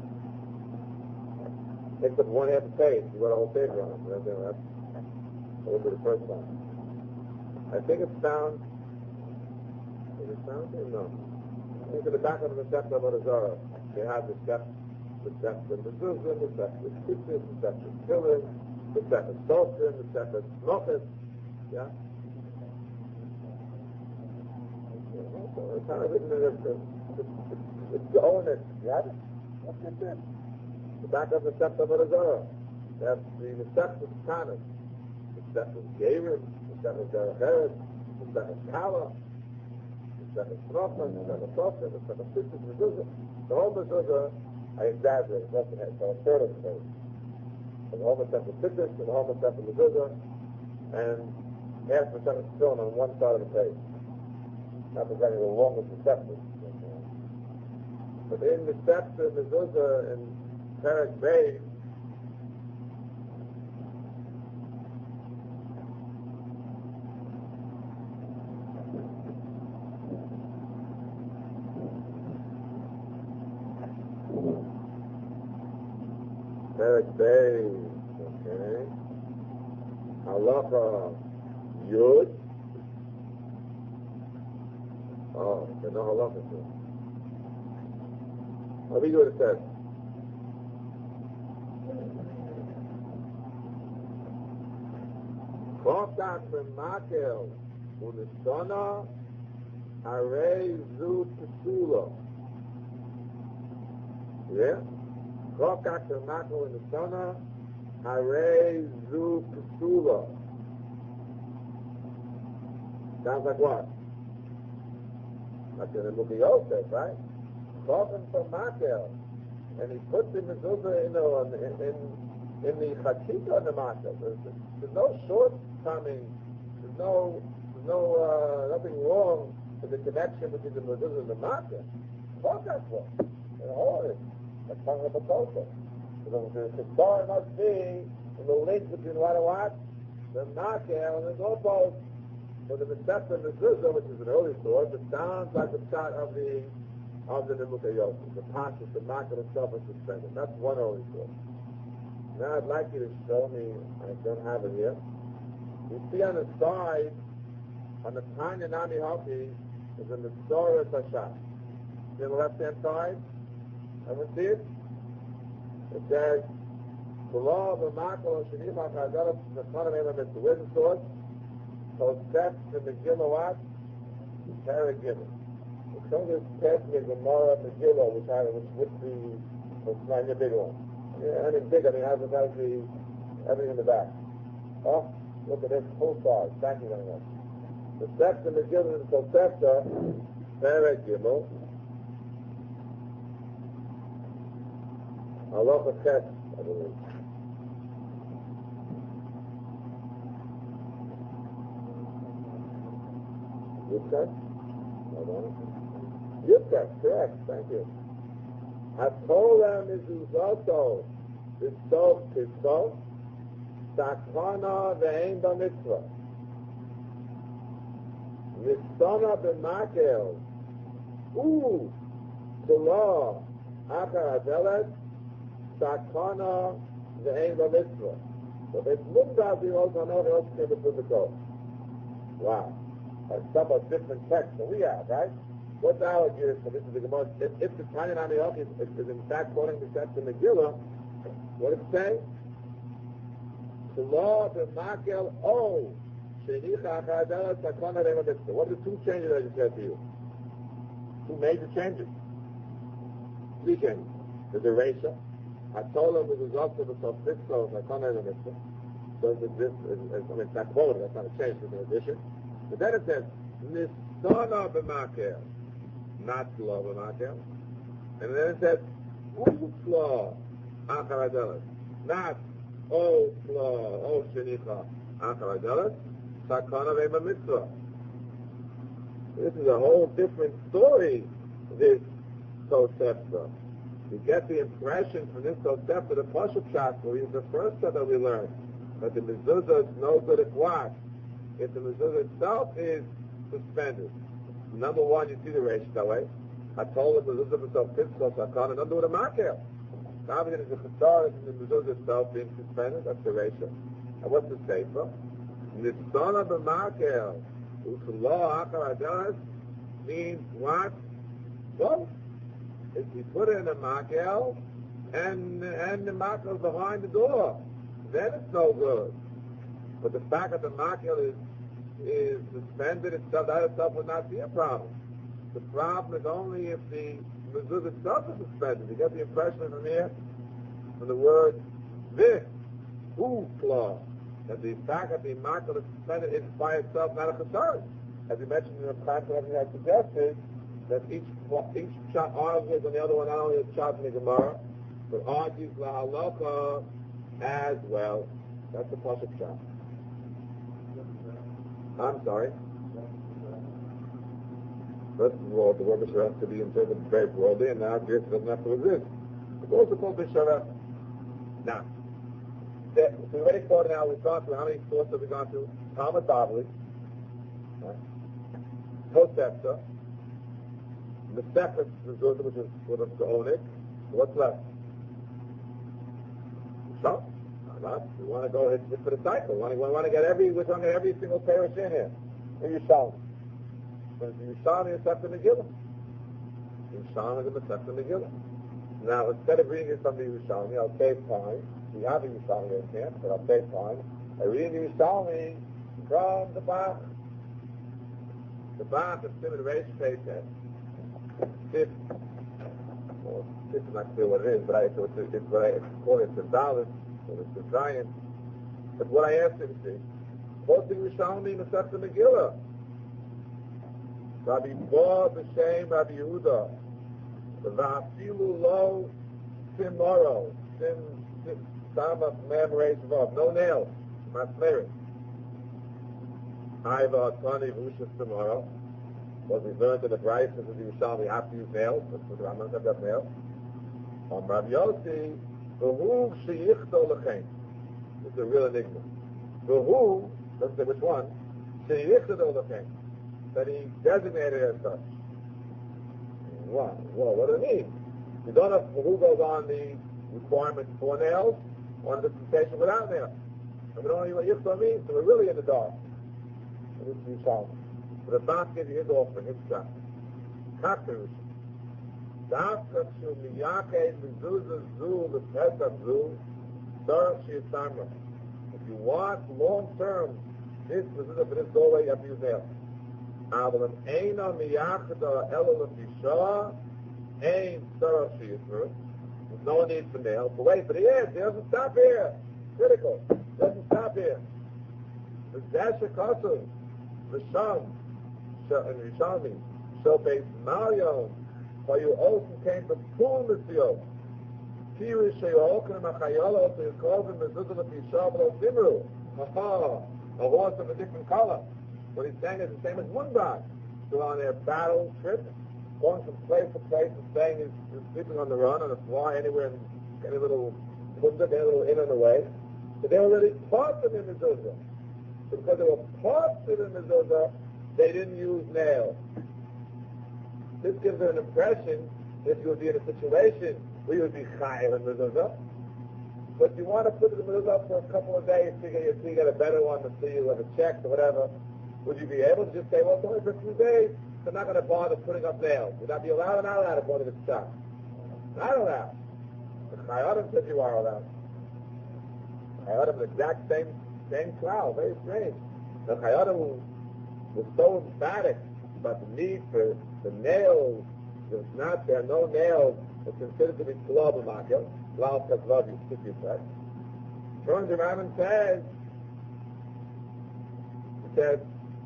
Takes up one half a page. You got a whole page on it. That's, that's, that would be the first one. I think it's found. Is it found here? No. I think at the back of the Mesech of Zara, they have the steps, the steps of Mezuzah, the steps of Tzitzis, the steps of Tefillin, the steps of Sosin, the steps of Smochis. Yeah. So it's kind of written in the it's the owner. You have it? What's it? The back of the steps of Arizona. That's the steps of Tanis, the steps of Geirim, the steps of Derech, the steps of Kala, the steps of Srofa, the steps of Sosa, the steps of Tzitzis, Mezuzah. The whole Mezuzah, I exaggerate, less than a third of the page. And the whole steps of Tzitzis, and the whole steps of Mezuzah, and half the steps of Tefillin on one side of the page. Not exactly the longest the steps is. But in the steps of Mezuzah and Perek Bay, Perek Bay, okay. Halacha Yud. Oh, there's no halacha here. Let me do what it says. Chokak v'makel u'nistana harei zu pesula. Yeah? Chokak v'makel u'nistana harei zu pesula. Sounds like what? Like in the movie Yosef, right? Chokak v'makel. And he puts the mezuzah, you know, in, in, in the chachita on the makel. There's, there's no shortcoming. There's no, there's no, uh, nothing wrong with the connection between the mezuzah and the makel. Fuck that one. You know, it's like talking about Tosha. The Chazal must be in the link between what and what? The makel and the goalpost. For the Masechta Mezuzah, which is an early source, it sounds like the shot of the of the Nimukei Yosef. The Pashas, the Makar itself is suspended. That's one early source. Now I'd like you to show me, I don't have it here. You see on the side, on the Tanya Nami Hoki, is a Mitzorah Tashat. See on the left-hand side? Everyone see it? It says, Below the Makar Shenicha Chazara Nechana Mela Mitzvah. Where's the source? Tosef to Megillah what? Perek Gimel. Some of this text is Gemara Megillah, which has which the was like a big one. Yeah, I mean big. I mean has has the everything in the back. Oh, look at this full size. Thank you very much. The Tosef to Megillah is Tosef to Perek Gimel. Halacha Ches, I believe. Yudkes? Yudkes, correct, thank you. Hatola mizuzoto b'sof kisov sakana ve'en b'mitzvah mitzvah b'makel u kula achar adelet sakana ve'en b'mitzvah. So it's mumda b'yos hanoch yos k'b'tzuviko. Wow. And some of different texts that we have, right? What's our gear? So this is the Gemara. If, if the Tanya Nami Hoki is, is in fact quoting the text in Megillah, what does it say? What are the two changes I just said to you? Two major changes. Three changes. There's a ratio. I told him it was also the Sofisco, I can't have a mitzvah. So this is, I mean, it's not quoted, that's not a change, it's an addition. But then it says, Nisana b'makel, not slow b'makel. And then it says, Usla achar adeles, not O slow, O shenicha achar adeles, sakana ve'ma mitzvah. This is a whole different story, this Tosefta. You get the impression from this Tosefta, the Pashup Shastra, is the first set that we learned, that the mezuzah is no good at what? If the mezuzah itself is suspended. Number one, you see the ratio that way. I told him the mezuzah itself fiscal sakana, nothing with a makel. Now there's a chasar in the mezuzah itself being suspended, that's the ratio. And what's the sefer? Nisana b'makel, u'kula achar adeles, means what? Both. If you put it in a makel, and, and the makel is behind the door, then it's no good. But the fact that the makel is is suspended itself, that itself would not be a problem. The problem is only if the mezuzah itself is suspended. You get the impression from here, from the word this, ufla, that the fact that the makel is suspended is by itself not a concern. As we mentioned in the class, what we had suggested, that each each shot argues on the other one, not only a shot in the Gemara, but argues la halacha as well. That's the Pashup shot. I'm sorry. First of all, the word B'Sharef to be interpreted very broadly, and now this doesn't have to exist. It's also called B'Sharef. Now, the, so we already thought now, we've gone through, how many sources have we gone through? Talmud Bavli, right? Tosefta, the Sefer Mezuzah, which is sort of the Onik. What's left? So, we want to go ahead for the cycle. We want to, we want to get every, we're going to get every single parish in here. In Yerushalmi. But the Yerushalmi is Masechta Megillah. Yerushalmi is the Masechta Megillah. Now, instead of reading it from the Yerushalmi, I'll save time. We have a Yerushalmi in here, but I'll save time. I read the Yerushalmi from the Bach. The Bach is Simon Reish Peitet. Fifth, well, fifth is not clear what it is, but I, so it's, it's what I call it the Dalit. So it's the giant. But what I asked him to see, quoting Yerushalmi Masechta Megillah. Rabbi Bo b'Shem Rabbi Yehuda, v'afilu lo simoro, sim samach mem reis vav, no nails, masmerim. Aiva atani v'ushas simoro, was we learned in the Bryce of the Yerushalmi, have to use nails, but the Rambam doesn't have nails. On Rabbi Yossi, v'hu sheyichto l'chein. This is a real enigma. V'hu, doesn't say which one, that he designated as such. What? Well, what do it mean? You don't know who goes on the requirement for nails or the dispensation without nails. And we don't know what Yichta means, so we're really in the dark. And this is Yishalmi. But the Bach gives you his offering, his stuff. Kakirus. Dafka shu miyake mezuzah zu l'pesach zu tzarech sheyisamra. If you want long-term this mezuzah for this doorway, you have to use nails. אבל אם אינו מייחד אלא לפגישה, אין צורך שיסמר. There's no need for nails. But wait, but he is. He doesn't stop here. Critical. He doesn't stop here. The Zasha Kosu, the Sham, and Yishalmi, shall base Marion, for you also came to pull the seal. Kiri sheyokin machayolo to Yakovim mezuzah l'pisha v'lo simru. Aha, a horse of a different color. What he's saying is the same as Mundar. Still on their battle trip, going from place to place and staying is, is sleeping on the run, on the fly, anywhere, in any little Mundar, any little in on the way. So they were already parts of the mezuzah. So because they were parts of the mezuzah, they didn't use nails. This gives them an impression that you would be in a situation where you would be chayav in mezuzah. But you want to put the mezuzah up for a couple of days, so you get, so you get a better one, to see you have a check or whatever. Would you be able to just say, well, it's only for a few days, so I'm not going to bother putting up nails? Would that be allowed or not allowed according to the stuff? Not allowed. The Chayadim says you are allowed. Chayadim, the exact same same cloud, very strange. The Chayadim was so emphatic about the need for the nails. There's not, there are no nails. It's considered to be Tzlov B'Makel. Lal Tzlov, you stick your set. Turns around and says, he said,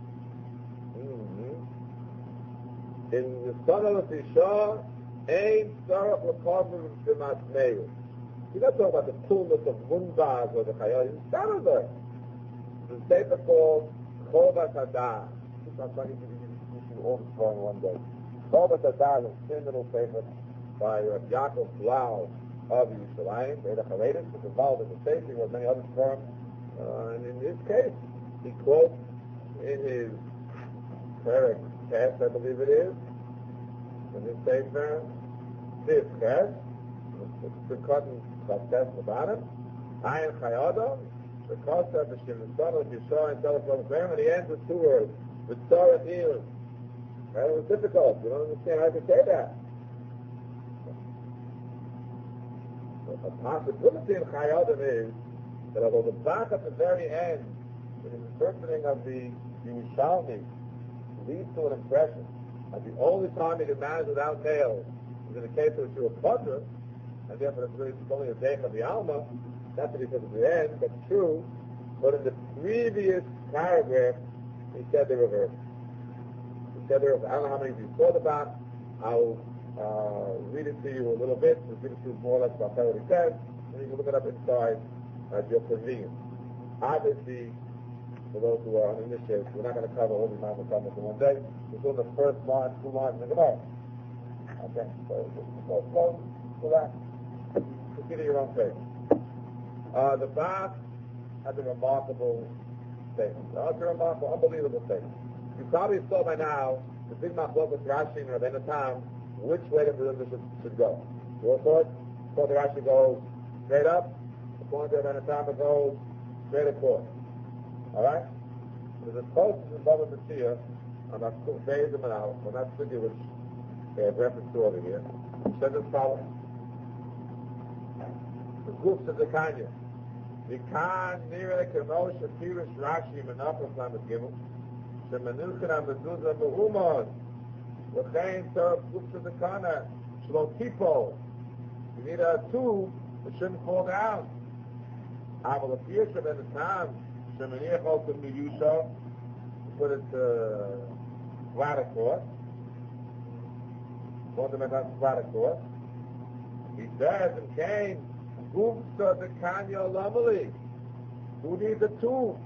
in the son of the Tisha, ain't Sarah L'Kovim B'Masmeir. He's not talking about the coolness of Munbaz or the Chayal. He's started there. The paper called Chovat Hadah. I'm trying to give you all this drawing one day. Chovat Hadah is a thin little paper by uh, Yaakov Blau of Yerushalayim, Beit HaCharedim, which involved in the safety with many other firms. Uh, and in this case, he quotes in his Perek Test, I believe it is, in this paper, this test, the cotton test about it, Ayin Chayadam, the Kosta, the Shimon, the Yishar, and Telephone Graham, and he ends with two words, with Torah Elam. Right? It was difficult. You don't understand how to say that. A possibility in Chayadam is that although the back at the very end, in the interpreting of the Yerushalmi, leads to an impression that the only time you can manage without nails is in the case of a Patra, and therefore it's really only a day of the Alma. That's what he says at the end. That's true. But in the previous paragraph, he said the reverse. He said the reverse. I don't know how many of you saw the back. I'll uh, read it to you a little bit. We'll read it to you more or less about what he said, and you can look it up inside at your convenience. Obviously, for those who are uninitiated, we're not going to cover all the Imam Muhammad in one day. We're doing the first line, two lines in the Gemara. Okay, so go slow, relax. Consider your own faith. Uh, the Bach has a remarkable statement. That's a remarkable, unbelievable statement. You probably saw by now the big machlok with Rashi and Rabbeinu Tam which way the Buddha should, should go. You all saw it? So the Rashi goes straight up. According to Rabbeinu Tam, it goes straight across. All right? There's a post in the Baba Metzia on that phase of an hour, on that figure which they have reference to over here. It says as follows. The groups of the Kanya. Vikan nira kemo shapirish Rashi menachos lamed gimel shemenuchin ha-mezuzah me'umon v'chein torah groups of the Kana shlo tipo. You need a two, it shouldn't fall down. Aval apir shem the time shemeniach also miyusha, put it uh, flat across. Want to make that flat across. He says and came. Gufta the Kanya Lamali. Who needs a two?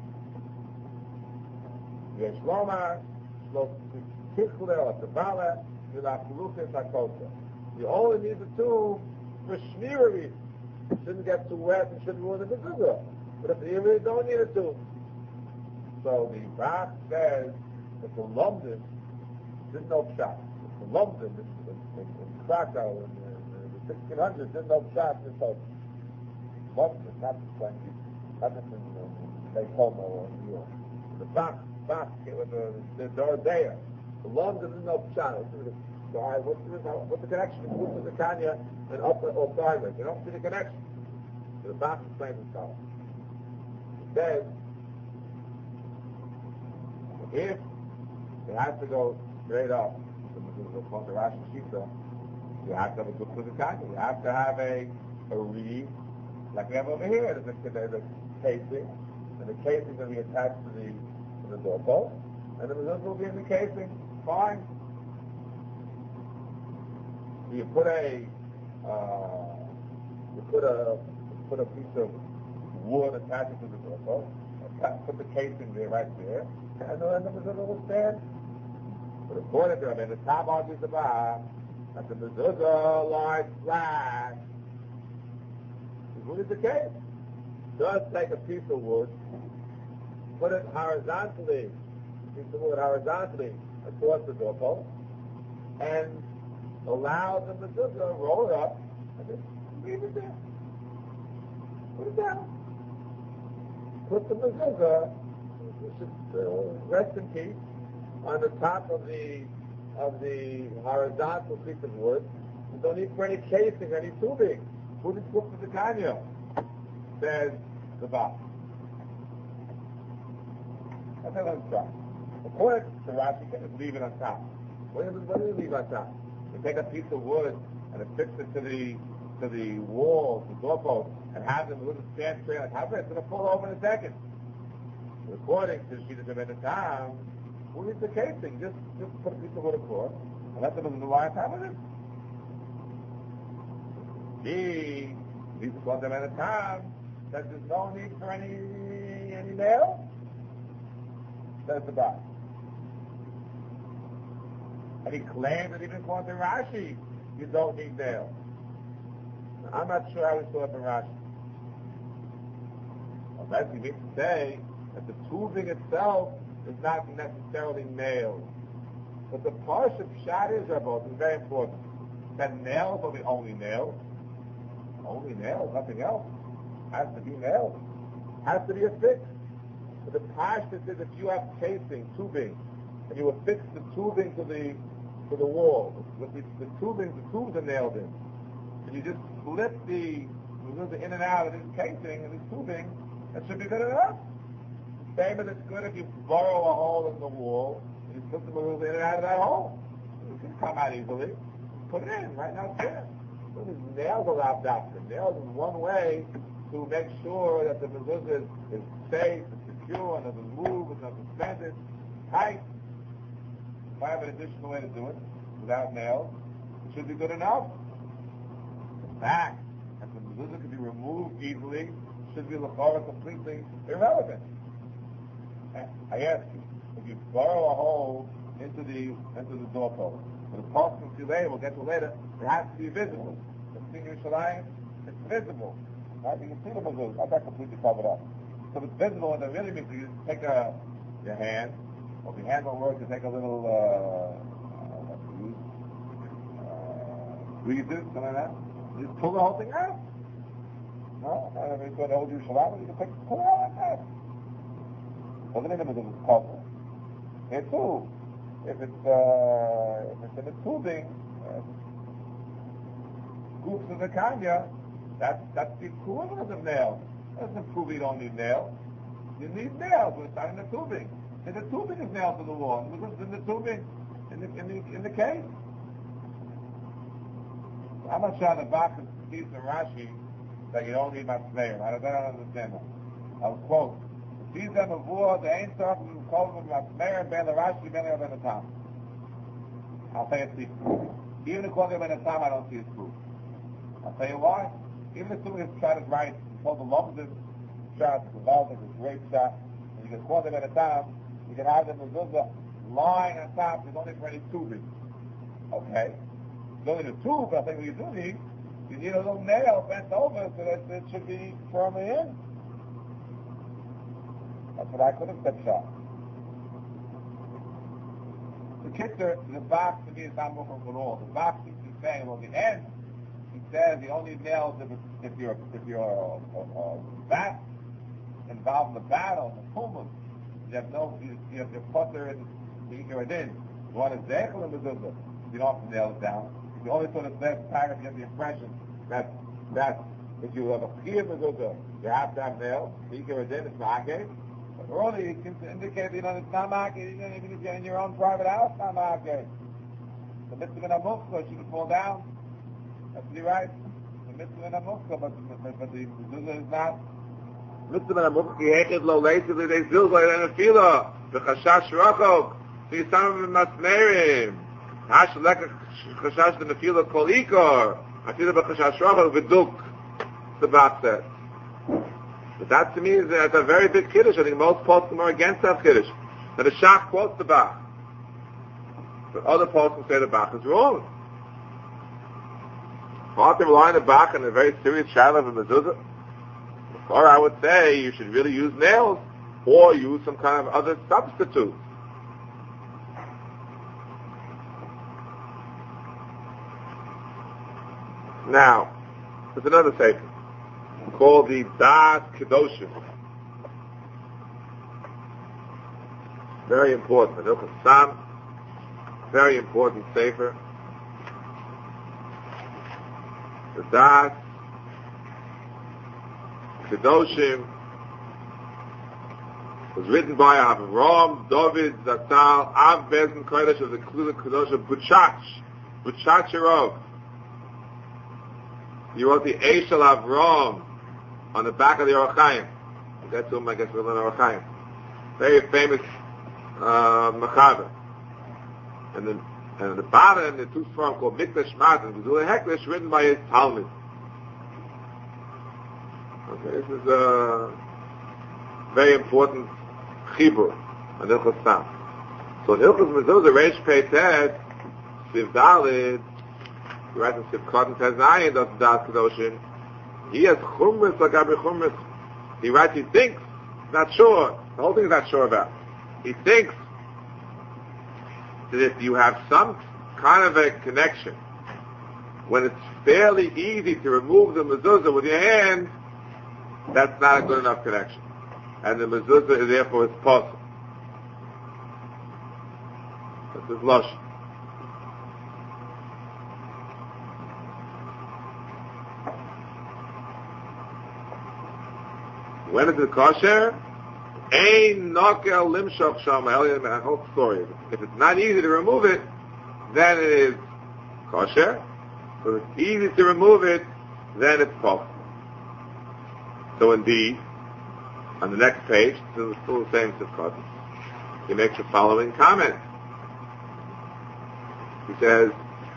Yes, Lomar, Tichlel, the Bala, the Lapuluka, Takota. You only need the two for Shmiri. Shouldn't get too wet and shouldn't ruin the Mezuzah. But if you really don't need a two, So the Bach says that the London didn't know Pshat. The London in, in, in, in Krakow in the, in the sixteen hundreds didn't know Pshat in Totally. London, not twenty, not just in, in, in Lake Como or New York. The Bach, Bach, the, the, the Dorothea. The London didn't know Pshat. So I, what's, the, what's the connection between the Kanya and up or sideways? You don't see the connection. So the Bach explains himself. He says, if it has to go straight up, because the Rashi Shita, you have to have a good Kuzakanya. You have to have a, a reed, like we have over here. There's a, there's a casing, and the casing is going to be attached to the, to the doorpost, and the mezuzah will be in the casing. Fine. So you put a, uh, you put a, put a piece of wood attached to the doorpost, put the casing there, right there, and then the mezuzah will stand. But according to him, in the top argues about that the mezuzah lies flat. What is the case? Just take a piece of wood, put it horizontally, piece of wood horizontally across the doorpost, and allow the mezuzah, roll it up, and just leave it there. Put it down. Put the mezuzah, uh, rest in peace, on the top of the of the horizontal piece of wood. You don't need for any casing, any tubing. Put it to the Kanya, says the Bach. That's how it's done. According to Rashi, you can just leave it on top. What do you, what do you leave on top? You take a piece of wood and affix it to the to the wall, the doorpost, and have them little stand straight on top of it. It's going to fall over in a second. According to Shita Devet Tam, who needs the casing? Just just put a piece of wood across and let them in the lie on top of it. He needs to put them at a time that there's no need for any any nail. Says the Bach. And he claims that even according to Rashi, you don't need nails. Now, I'm not sure how we saw it in Rashi. Unless he means to say that the tubing itself is not necessarily nailed. But the Parsha Pshat is, Rabbi, is very important. That nails are the only nails. Only nails, nothing else. Has to be nailed. Has to be affixed. But the Parsha says if you have casing, tubing, and you affix the tubing to the to the wall, with the, the tubing, the tubes are nailed in, and you just slip the mezuzah in and out of this casing and this tubing, that should be good enough. Same as it's good if you burrow a hole in the wall and you slip the mezuzah in and out of that hole. It can come out easily. Put it in. Right now it's there. So these nails are out doctrine. Nails is one way to make sure that the mezuzah is, is safe, it's secure, and doesn't move, it's not suspended, tight. If I have an additional way to do it without nails, it should be good enough. The fact that the mezuzah can be removed easily should be l'chora completely irrelevant. I ask you, if you burrow a hole into the into the doorpost, but the person see later, we'll get to later, it has to be visible. The thing in Yerushalayim, it's visible. Right? You can see the mezuzah, not that completely covered up. So it's visible, and it really means you take a, your hand, or if your hand won't work, you take a little, uh, uh, what to use, uh, tweezers, something like that. You just pull the whole thing out. No? I don't know if it's going to hold Yerushalayim, you can take, pull it out like that. Doesn't mean the mezuzah is covered. Here too, if it's, uh, if it's in the tubing, uh, scoops of the kanya, that's, that's the equivalent of nails. That doesn't prove you don't need nails. You need nails when it's not in the tubing. And the tubing is nailed to the wall. It was in the tubing, in the, in the, in the case. I'm not sure the Bach sees in Rashi that you don't need Matzmeir. I don't, I don't understand that. I'll quote. These are the war, the ain't talking from Kolvim, Matzmeir, Ben the Rashi, Ben the Tam. I'll say it to you. Even according to Ben the Tam, I don't see his proof. I'll tell you why. Even assuming his shot is right, he told the Lomdim shot, the Valdik, the great shot, and you can call them at a time, you can have the mezuzah lying on top, there's only for any tubing. Okay. There's only the tube, I think what you do need, you need a little nail bent over so that it should be firmly in. That's what I could have said shot. The kicker, the box to me is not moving at all. The box seems to be saying, well, the end, he says, the only nails if, if you're if you're a, a, a bat involved in the battle, the pumas, you have no, you, you have your putter and the ikaradin. You want to zeichel in the mezuzah, you don't have to nail it down. If you only sort of says paragraph, you have the impression that that if you have a chiyuv mezuzah, you have to have nails. The ikaradin is ma'akeh. But earlier you can indicate, you know, it's not ma'akeh, even if you're in your own private house, not ma'akeh. The mitzvah in Amukha, she can fall down. That's what he writes. The mitzvah in Amukha, but, but, but the mezuzah is not. Mitzvah in Amukha, yechid lo leisivli, they zilzah, and nefila, v'chashash rachok, v'yisamim v'masmerim, hash lekach chashash v'nefila kol ikor, afila v'chashash rachok, v'duk, the Bach says. But that to me is a, a very big kiddush. I think most poskim are against that kiddush. That the Shach quotes the Bach. But other poskim say the Bach is wrong. Part of relying the Bach in a very serious shadow of a mezuzah. Or I would say you should really use nails or use some kind of other substitute. Now, there's another sefer called the Das Kedoshim. Very important. The Hilchos Sam, very important sefer. The Das Kedoshim was written by Avraham David Zatzal, Av Bezin Kodesh of the Kedosh of Buchach, Buchacharov. He wrote the Eshel Avraham on the back of the Orach Chaim. We'll get to him, I guess, we'll learn Orach Chaim. Very famous uh, Mechaber. And then, and the bottom, the two form called Mikdash Shmat and Gezulei Hekdesh, written by his Talmud. Okay, this is a very important chibur on Hilchos Sam. So in Hilchos Mezuzah, Reish Pei Tet, Siv Dalid, he writes in Siv Kotten Tet Zayin, that's Das Kedoshim. He has chumras like Abri Chumras. He writes, he thinks, not sure. The whole thing is not sure about. He thinks that if you have some kind of a connection, when it's fairly easy to remove the mezuzah with your hand, that's not a good enough connection. And the mezuzah is therefore is possible. This is lush. When is it kosher? Ein nokel limshach sham. The whole story. If it's not easy to remove it, then it is kosher. If it's easy to remove it, then it's possible. So indeed, on the next page, this is still the same Sifkat, he makes the following comment. He says,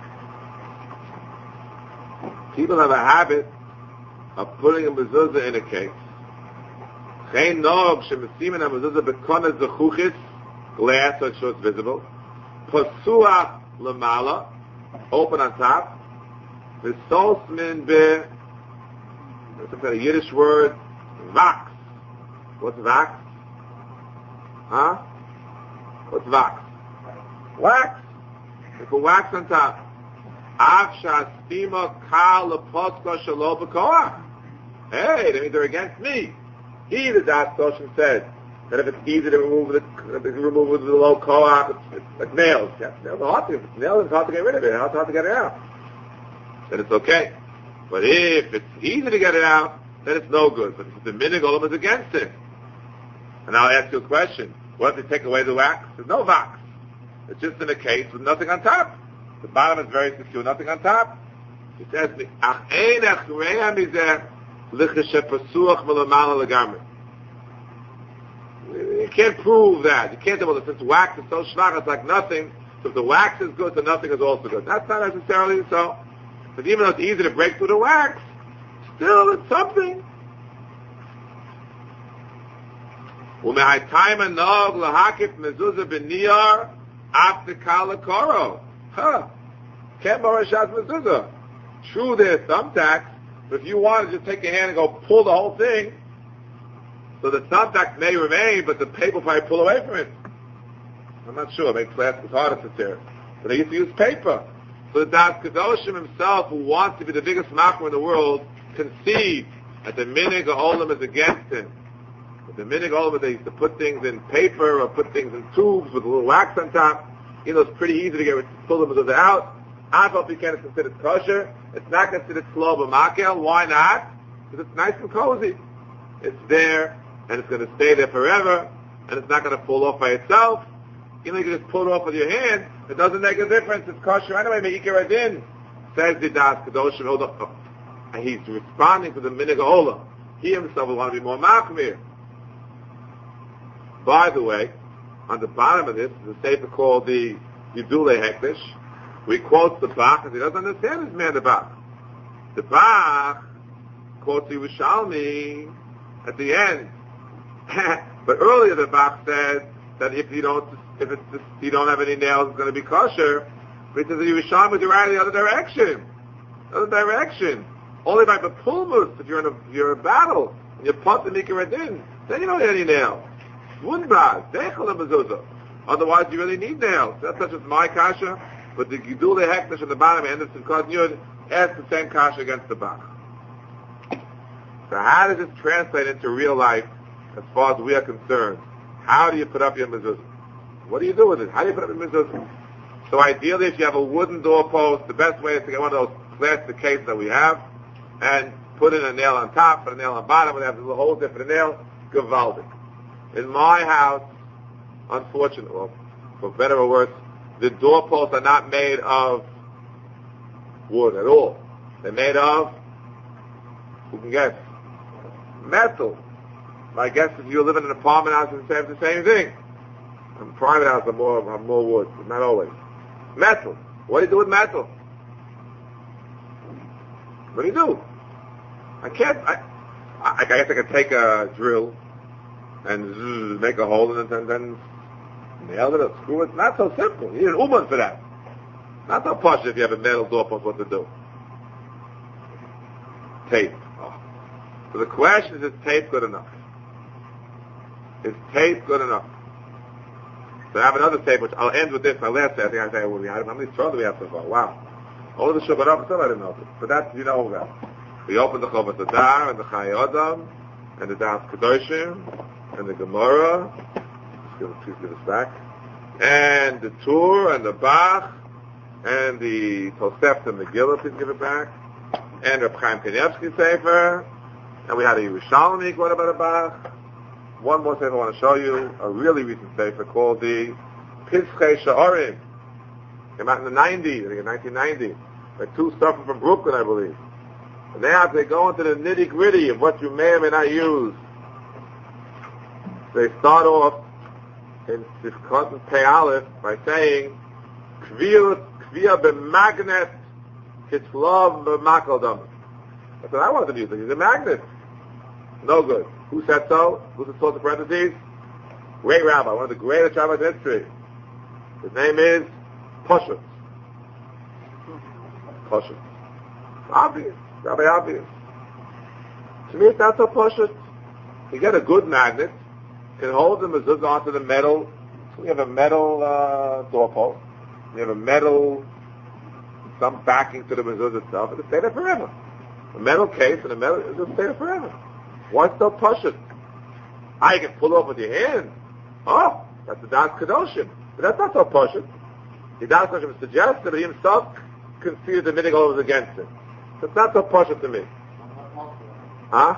people have a habit of putting a mezuzah in a case. Chein nog shemesimen a mezuzah bekonez zechuchis, glass so it's visible. Pasuach lemala, open on top. V'sosmin be, some kind of Yiddish word, wax. What's wax? Huh? What's wax? Wax. They put wax on top. Avsha stima kal leposka shalo b'koach. Hey, that means they're against me. He, the Das Kedoshim, said that if it's easy to remove it, to remove it with the low koach, it's, it's like nails. Yeah, nails are hard to, if it's nails, it's hard to get rid of it. It's hard to get it out. Then it's okay. But if it's easy to get it out, then it's no good. But if the minig olam is against it. And I'll ask you a question. What if they take away the wax? There's no wax. It's just in a case with nothing on top. The bottom is very secure, nothing on top. He says, you can't prove that. You can't say, well, since wax is so schmach, it's like nothing. So if the wax is good, then nothing is also good. That's not necessarily so. But even though it's easy to break through the wax, still it's something. Huh. Can't marashat mezuzah. True, there's thumbtacks, but if you want to just take your hand and go pull the whole thing, So the thumbtack may remain, but the paper will probably pull away from it. I'm not sure. It makes plastic harder to tear. But they used to use paper. So the Das Kedoshim himself, who wants to be the biggest macher in the world, conceived that the Minig Olam is against him. But the Minig Olam, they used to put things in paper or put things in tubes with a little wax on top. You know, it's pretty easy to get pull them out. Afal Piken is considered kosher. It's not considered slow b'makel. Why not? Because it's nice and cozy. It's there, and it's going to stay there forever, and it's not going to fall off by itself. You know, you can just pull it off with your hand. It doesn't make a difference. It's kosher anyway. Me'ikar adin, says the Das Kedoshim. And he's responding to the Minig Olam. He himself will want to be more machmir. By the way, on the bottom of this is a sefer called the Yidulei Hekdesh. We quote the Bach, and he doesn't understand this man, the Bach. The Bach quotes the Yerushalmi at the end. But earlier the Bach said that if you don't, if it's just, you don't have any nails, it's going to be kosher. But he says the Yerushalmi is right in the other direction. The other direction. Only by Bapulmus, if you're in a, if you're in a battle, and you're put the Mikra Adin, then you don't need any nails. Wundbaz, Dechel and Mezuzah. Otherwise, you really need nails. That's such as my kasha, but the Gidulei Hekdesh on the bottom end of Simchat Yud adds the same kasha against the Bach. So how does this translate into real life as far as we are concerned? How do you put up your mezuzah? What do you do with it? How do you put up your mezuzah? So ideally, if you have a wooden doorpost, the best way is to get one of those plastic cases that we have and put in a nail on top, put a nail on the bottom, and have a little hole there for the nail. Gewaldig. In my house, unfortunately, well, for better or worse, the doorposts are not made of wood at all. They're made of, who can guess? Metal. My guess if you live in an apartment house, it's the same thing. In a private house, I'm more, I'm more wood, but not always. Metal. What do you do with metal? What do you do? I can't, I, I, I guess I could take a drill and zzz, make a hole and then, then nail it or screw it. It's not so simple. You need an uman for that. Not so posh if you have a metal doorpost, what to do. Tape. Oh. So the question is, is tape good enough? Is tape good enough? So I have another tape, which I'll end with this. My last tape, I think I say, well, we had, how many throws do we have so far? Wow. All of the Shulchan Aruch, still I didn't know this. But that's, you know that. We opened the Chovas Adar, and the Chayei Adam, and the Das Kedoshim, and the Gemara. Please give, give us back. And the Tur, and the Bach, and the Tosefta Megillah, please give it back. And Reb Chaim Kanievsky Sefer. And we had a Yerushalmi, what about a Bach? One more sefer I want to show you, a really recent sefer called the Pischei Sha'arim. Came out in the nineties, I think in nineteen ninety. Like two suffering from Brooklyn, I believe. And now they go into the nitty gritty of what you may or may not use. They start off in Sifkot Pei Aleph by saying, Kviyah b'magnet kitzlav b'makodam. That's what I wanted to use. He's a magnet. No good. Who said so? Who's the source of parentheses? Great rabbi, one of the greatest rabbis in history. His name is Pashut. Pashut. Obvious. Rabbi obvious. To me, it's not so Pashut. You get a good magnet, can hold the mezuzah onto the metal. So we have a metal uh, doorpost. We have a metal, some backing to the mezuzah itself. It'll stay there forever. A metal case and a metal, it'll stay there forever. Why so Pashut? I can pull off with your hand. Oh, that's the Das Kedoshim. But that's not so Pashut. The Das Kedoshim suggested that he himself conceived the Minig Olam was against him. That's not so Pashut to me. Huh?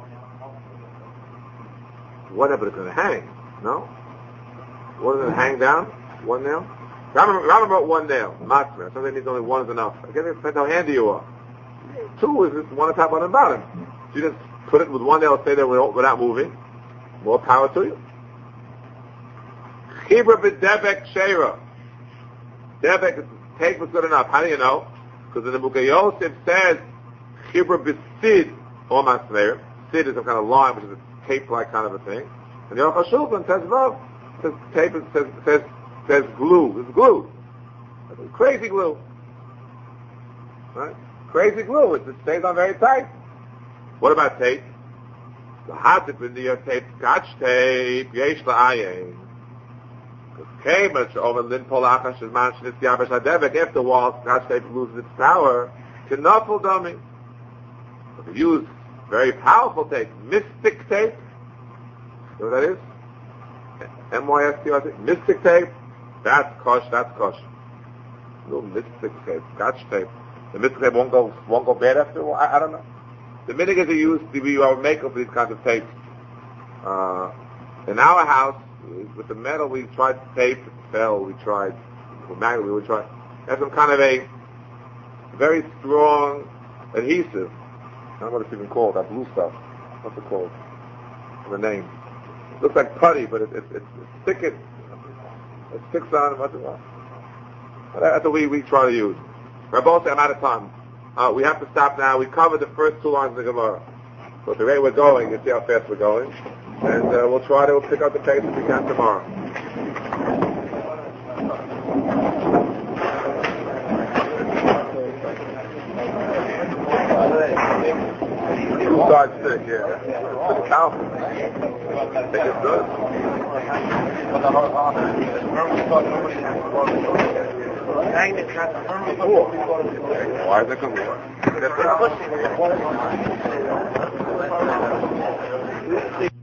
Whatever it's going to hang. No? What is it, hang down? One nail? Rambam wrote one nail. Matzmer. Something means only one is enough. I guess it depends how handy you are. Two is just one on top, one on bottom. So you just put it with one nail, stay there without moving. More power to you. Chibra b'debek sheira. Debek, tape was good enough. How do you know? Because in the Book of Yosef says, Chibra b'sid, or masmeir. Sid is some kind of line, which is a tape-like kind of a thing. And the Aruch HaShulchan says, no, says tape, says, says, says glue. It's glue. It's crazy glue. Right? Crazy glue. It stays on very tight. What about tape? The Hadik with the tape, Scotch tape, Yesh La'ayin. If the wall Scotch tape loses its power, to knuffle dummy. If you use very powerful tape, mystic tape, you know what that is? M Y S T, I think. Mystic tape, that's kosh, that's kosh. No mystic tape, Scotch tape. The mystic tape won't go, won't go bad after a while, I, I don't know. The minute is used to be our makeup for these kinds of tapes. Uh, in our house, with the metal, we tried tape, it fell, we tried, with magnet, we would try, have some kind of a very strong adhesive. I don't know what it's even called, that blue stuff. What's it called? The name. It looks like putty, but it, it, it, it's thick, it, it sticks on, what's it called? That's what we, we try to use. Rabbi, I'm out of time. Uh, we have to stop now. We covered the first two lines of the Gemara. So at the rate we're going, you see how fast we're going. And uh, we'll try to pick up the pace if we can tomorrow. Two sides thick, yeah. It's powerful. I think it's good. Why is it come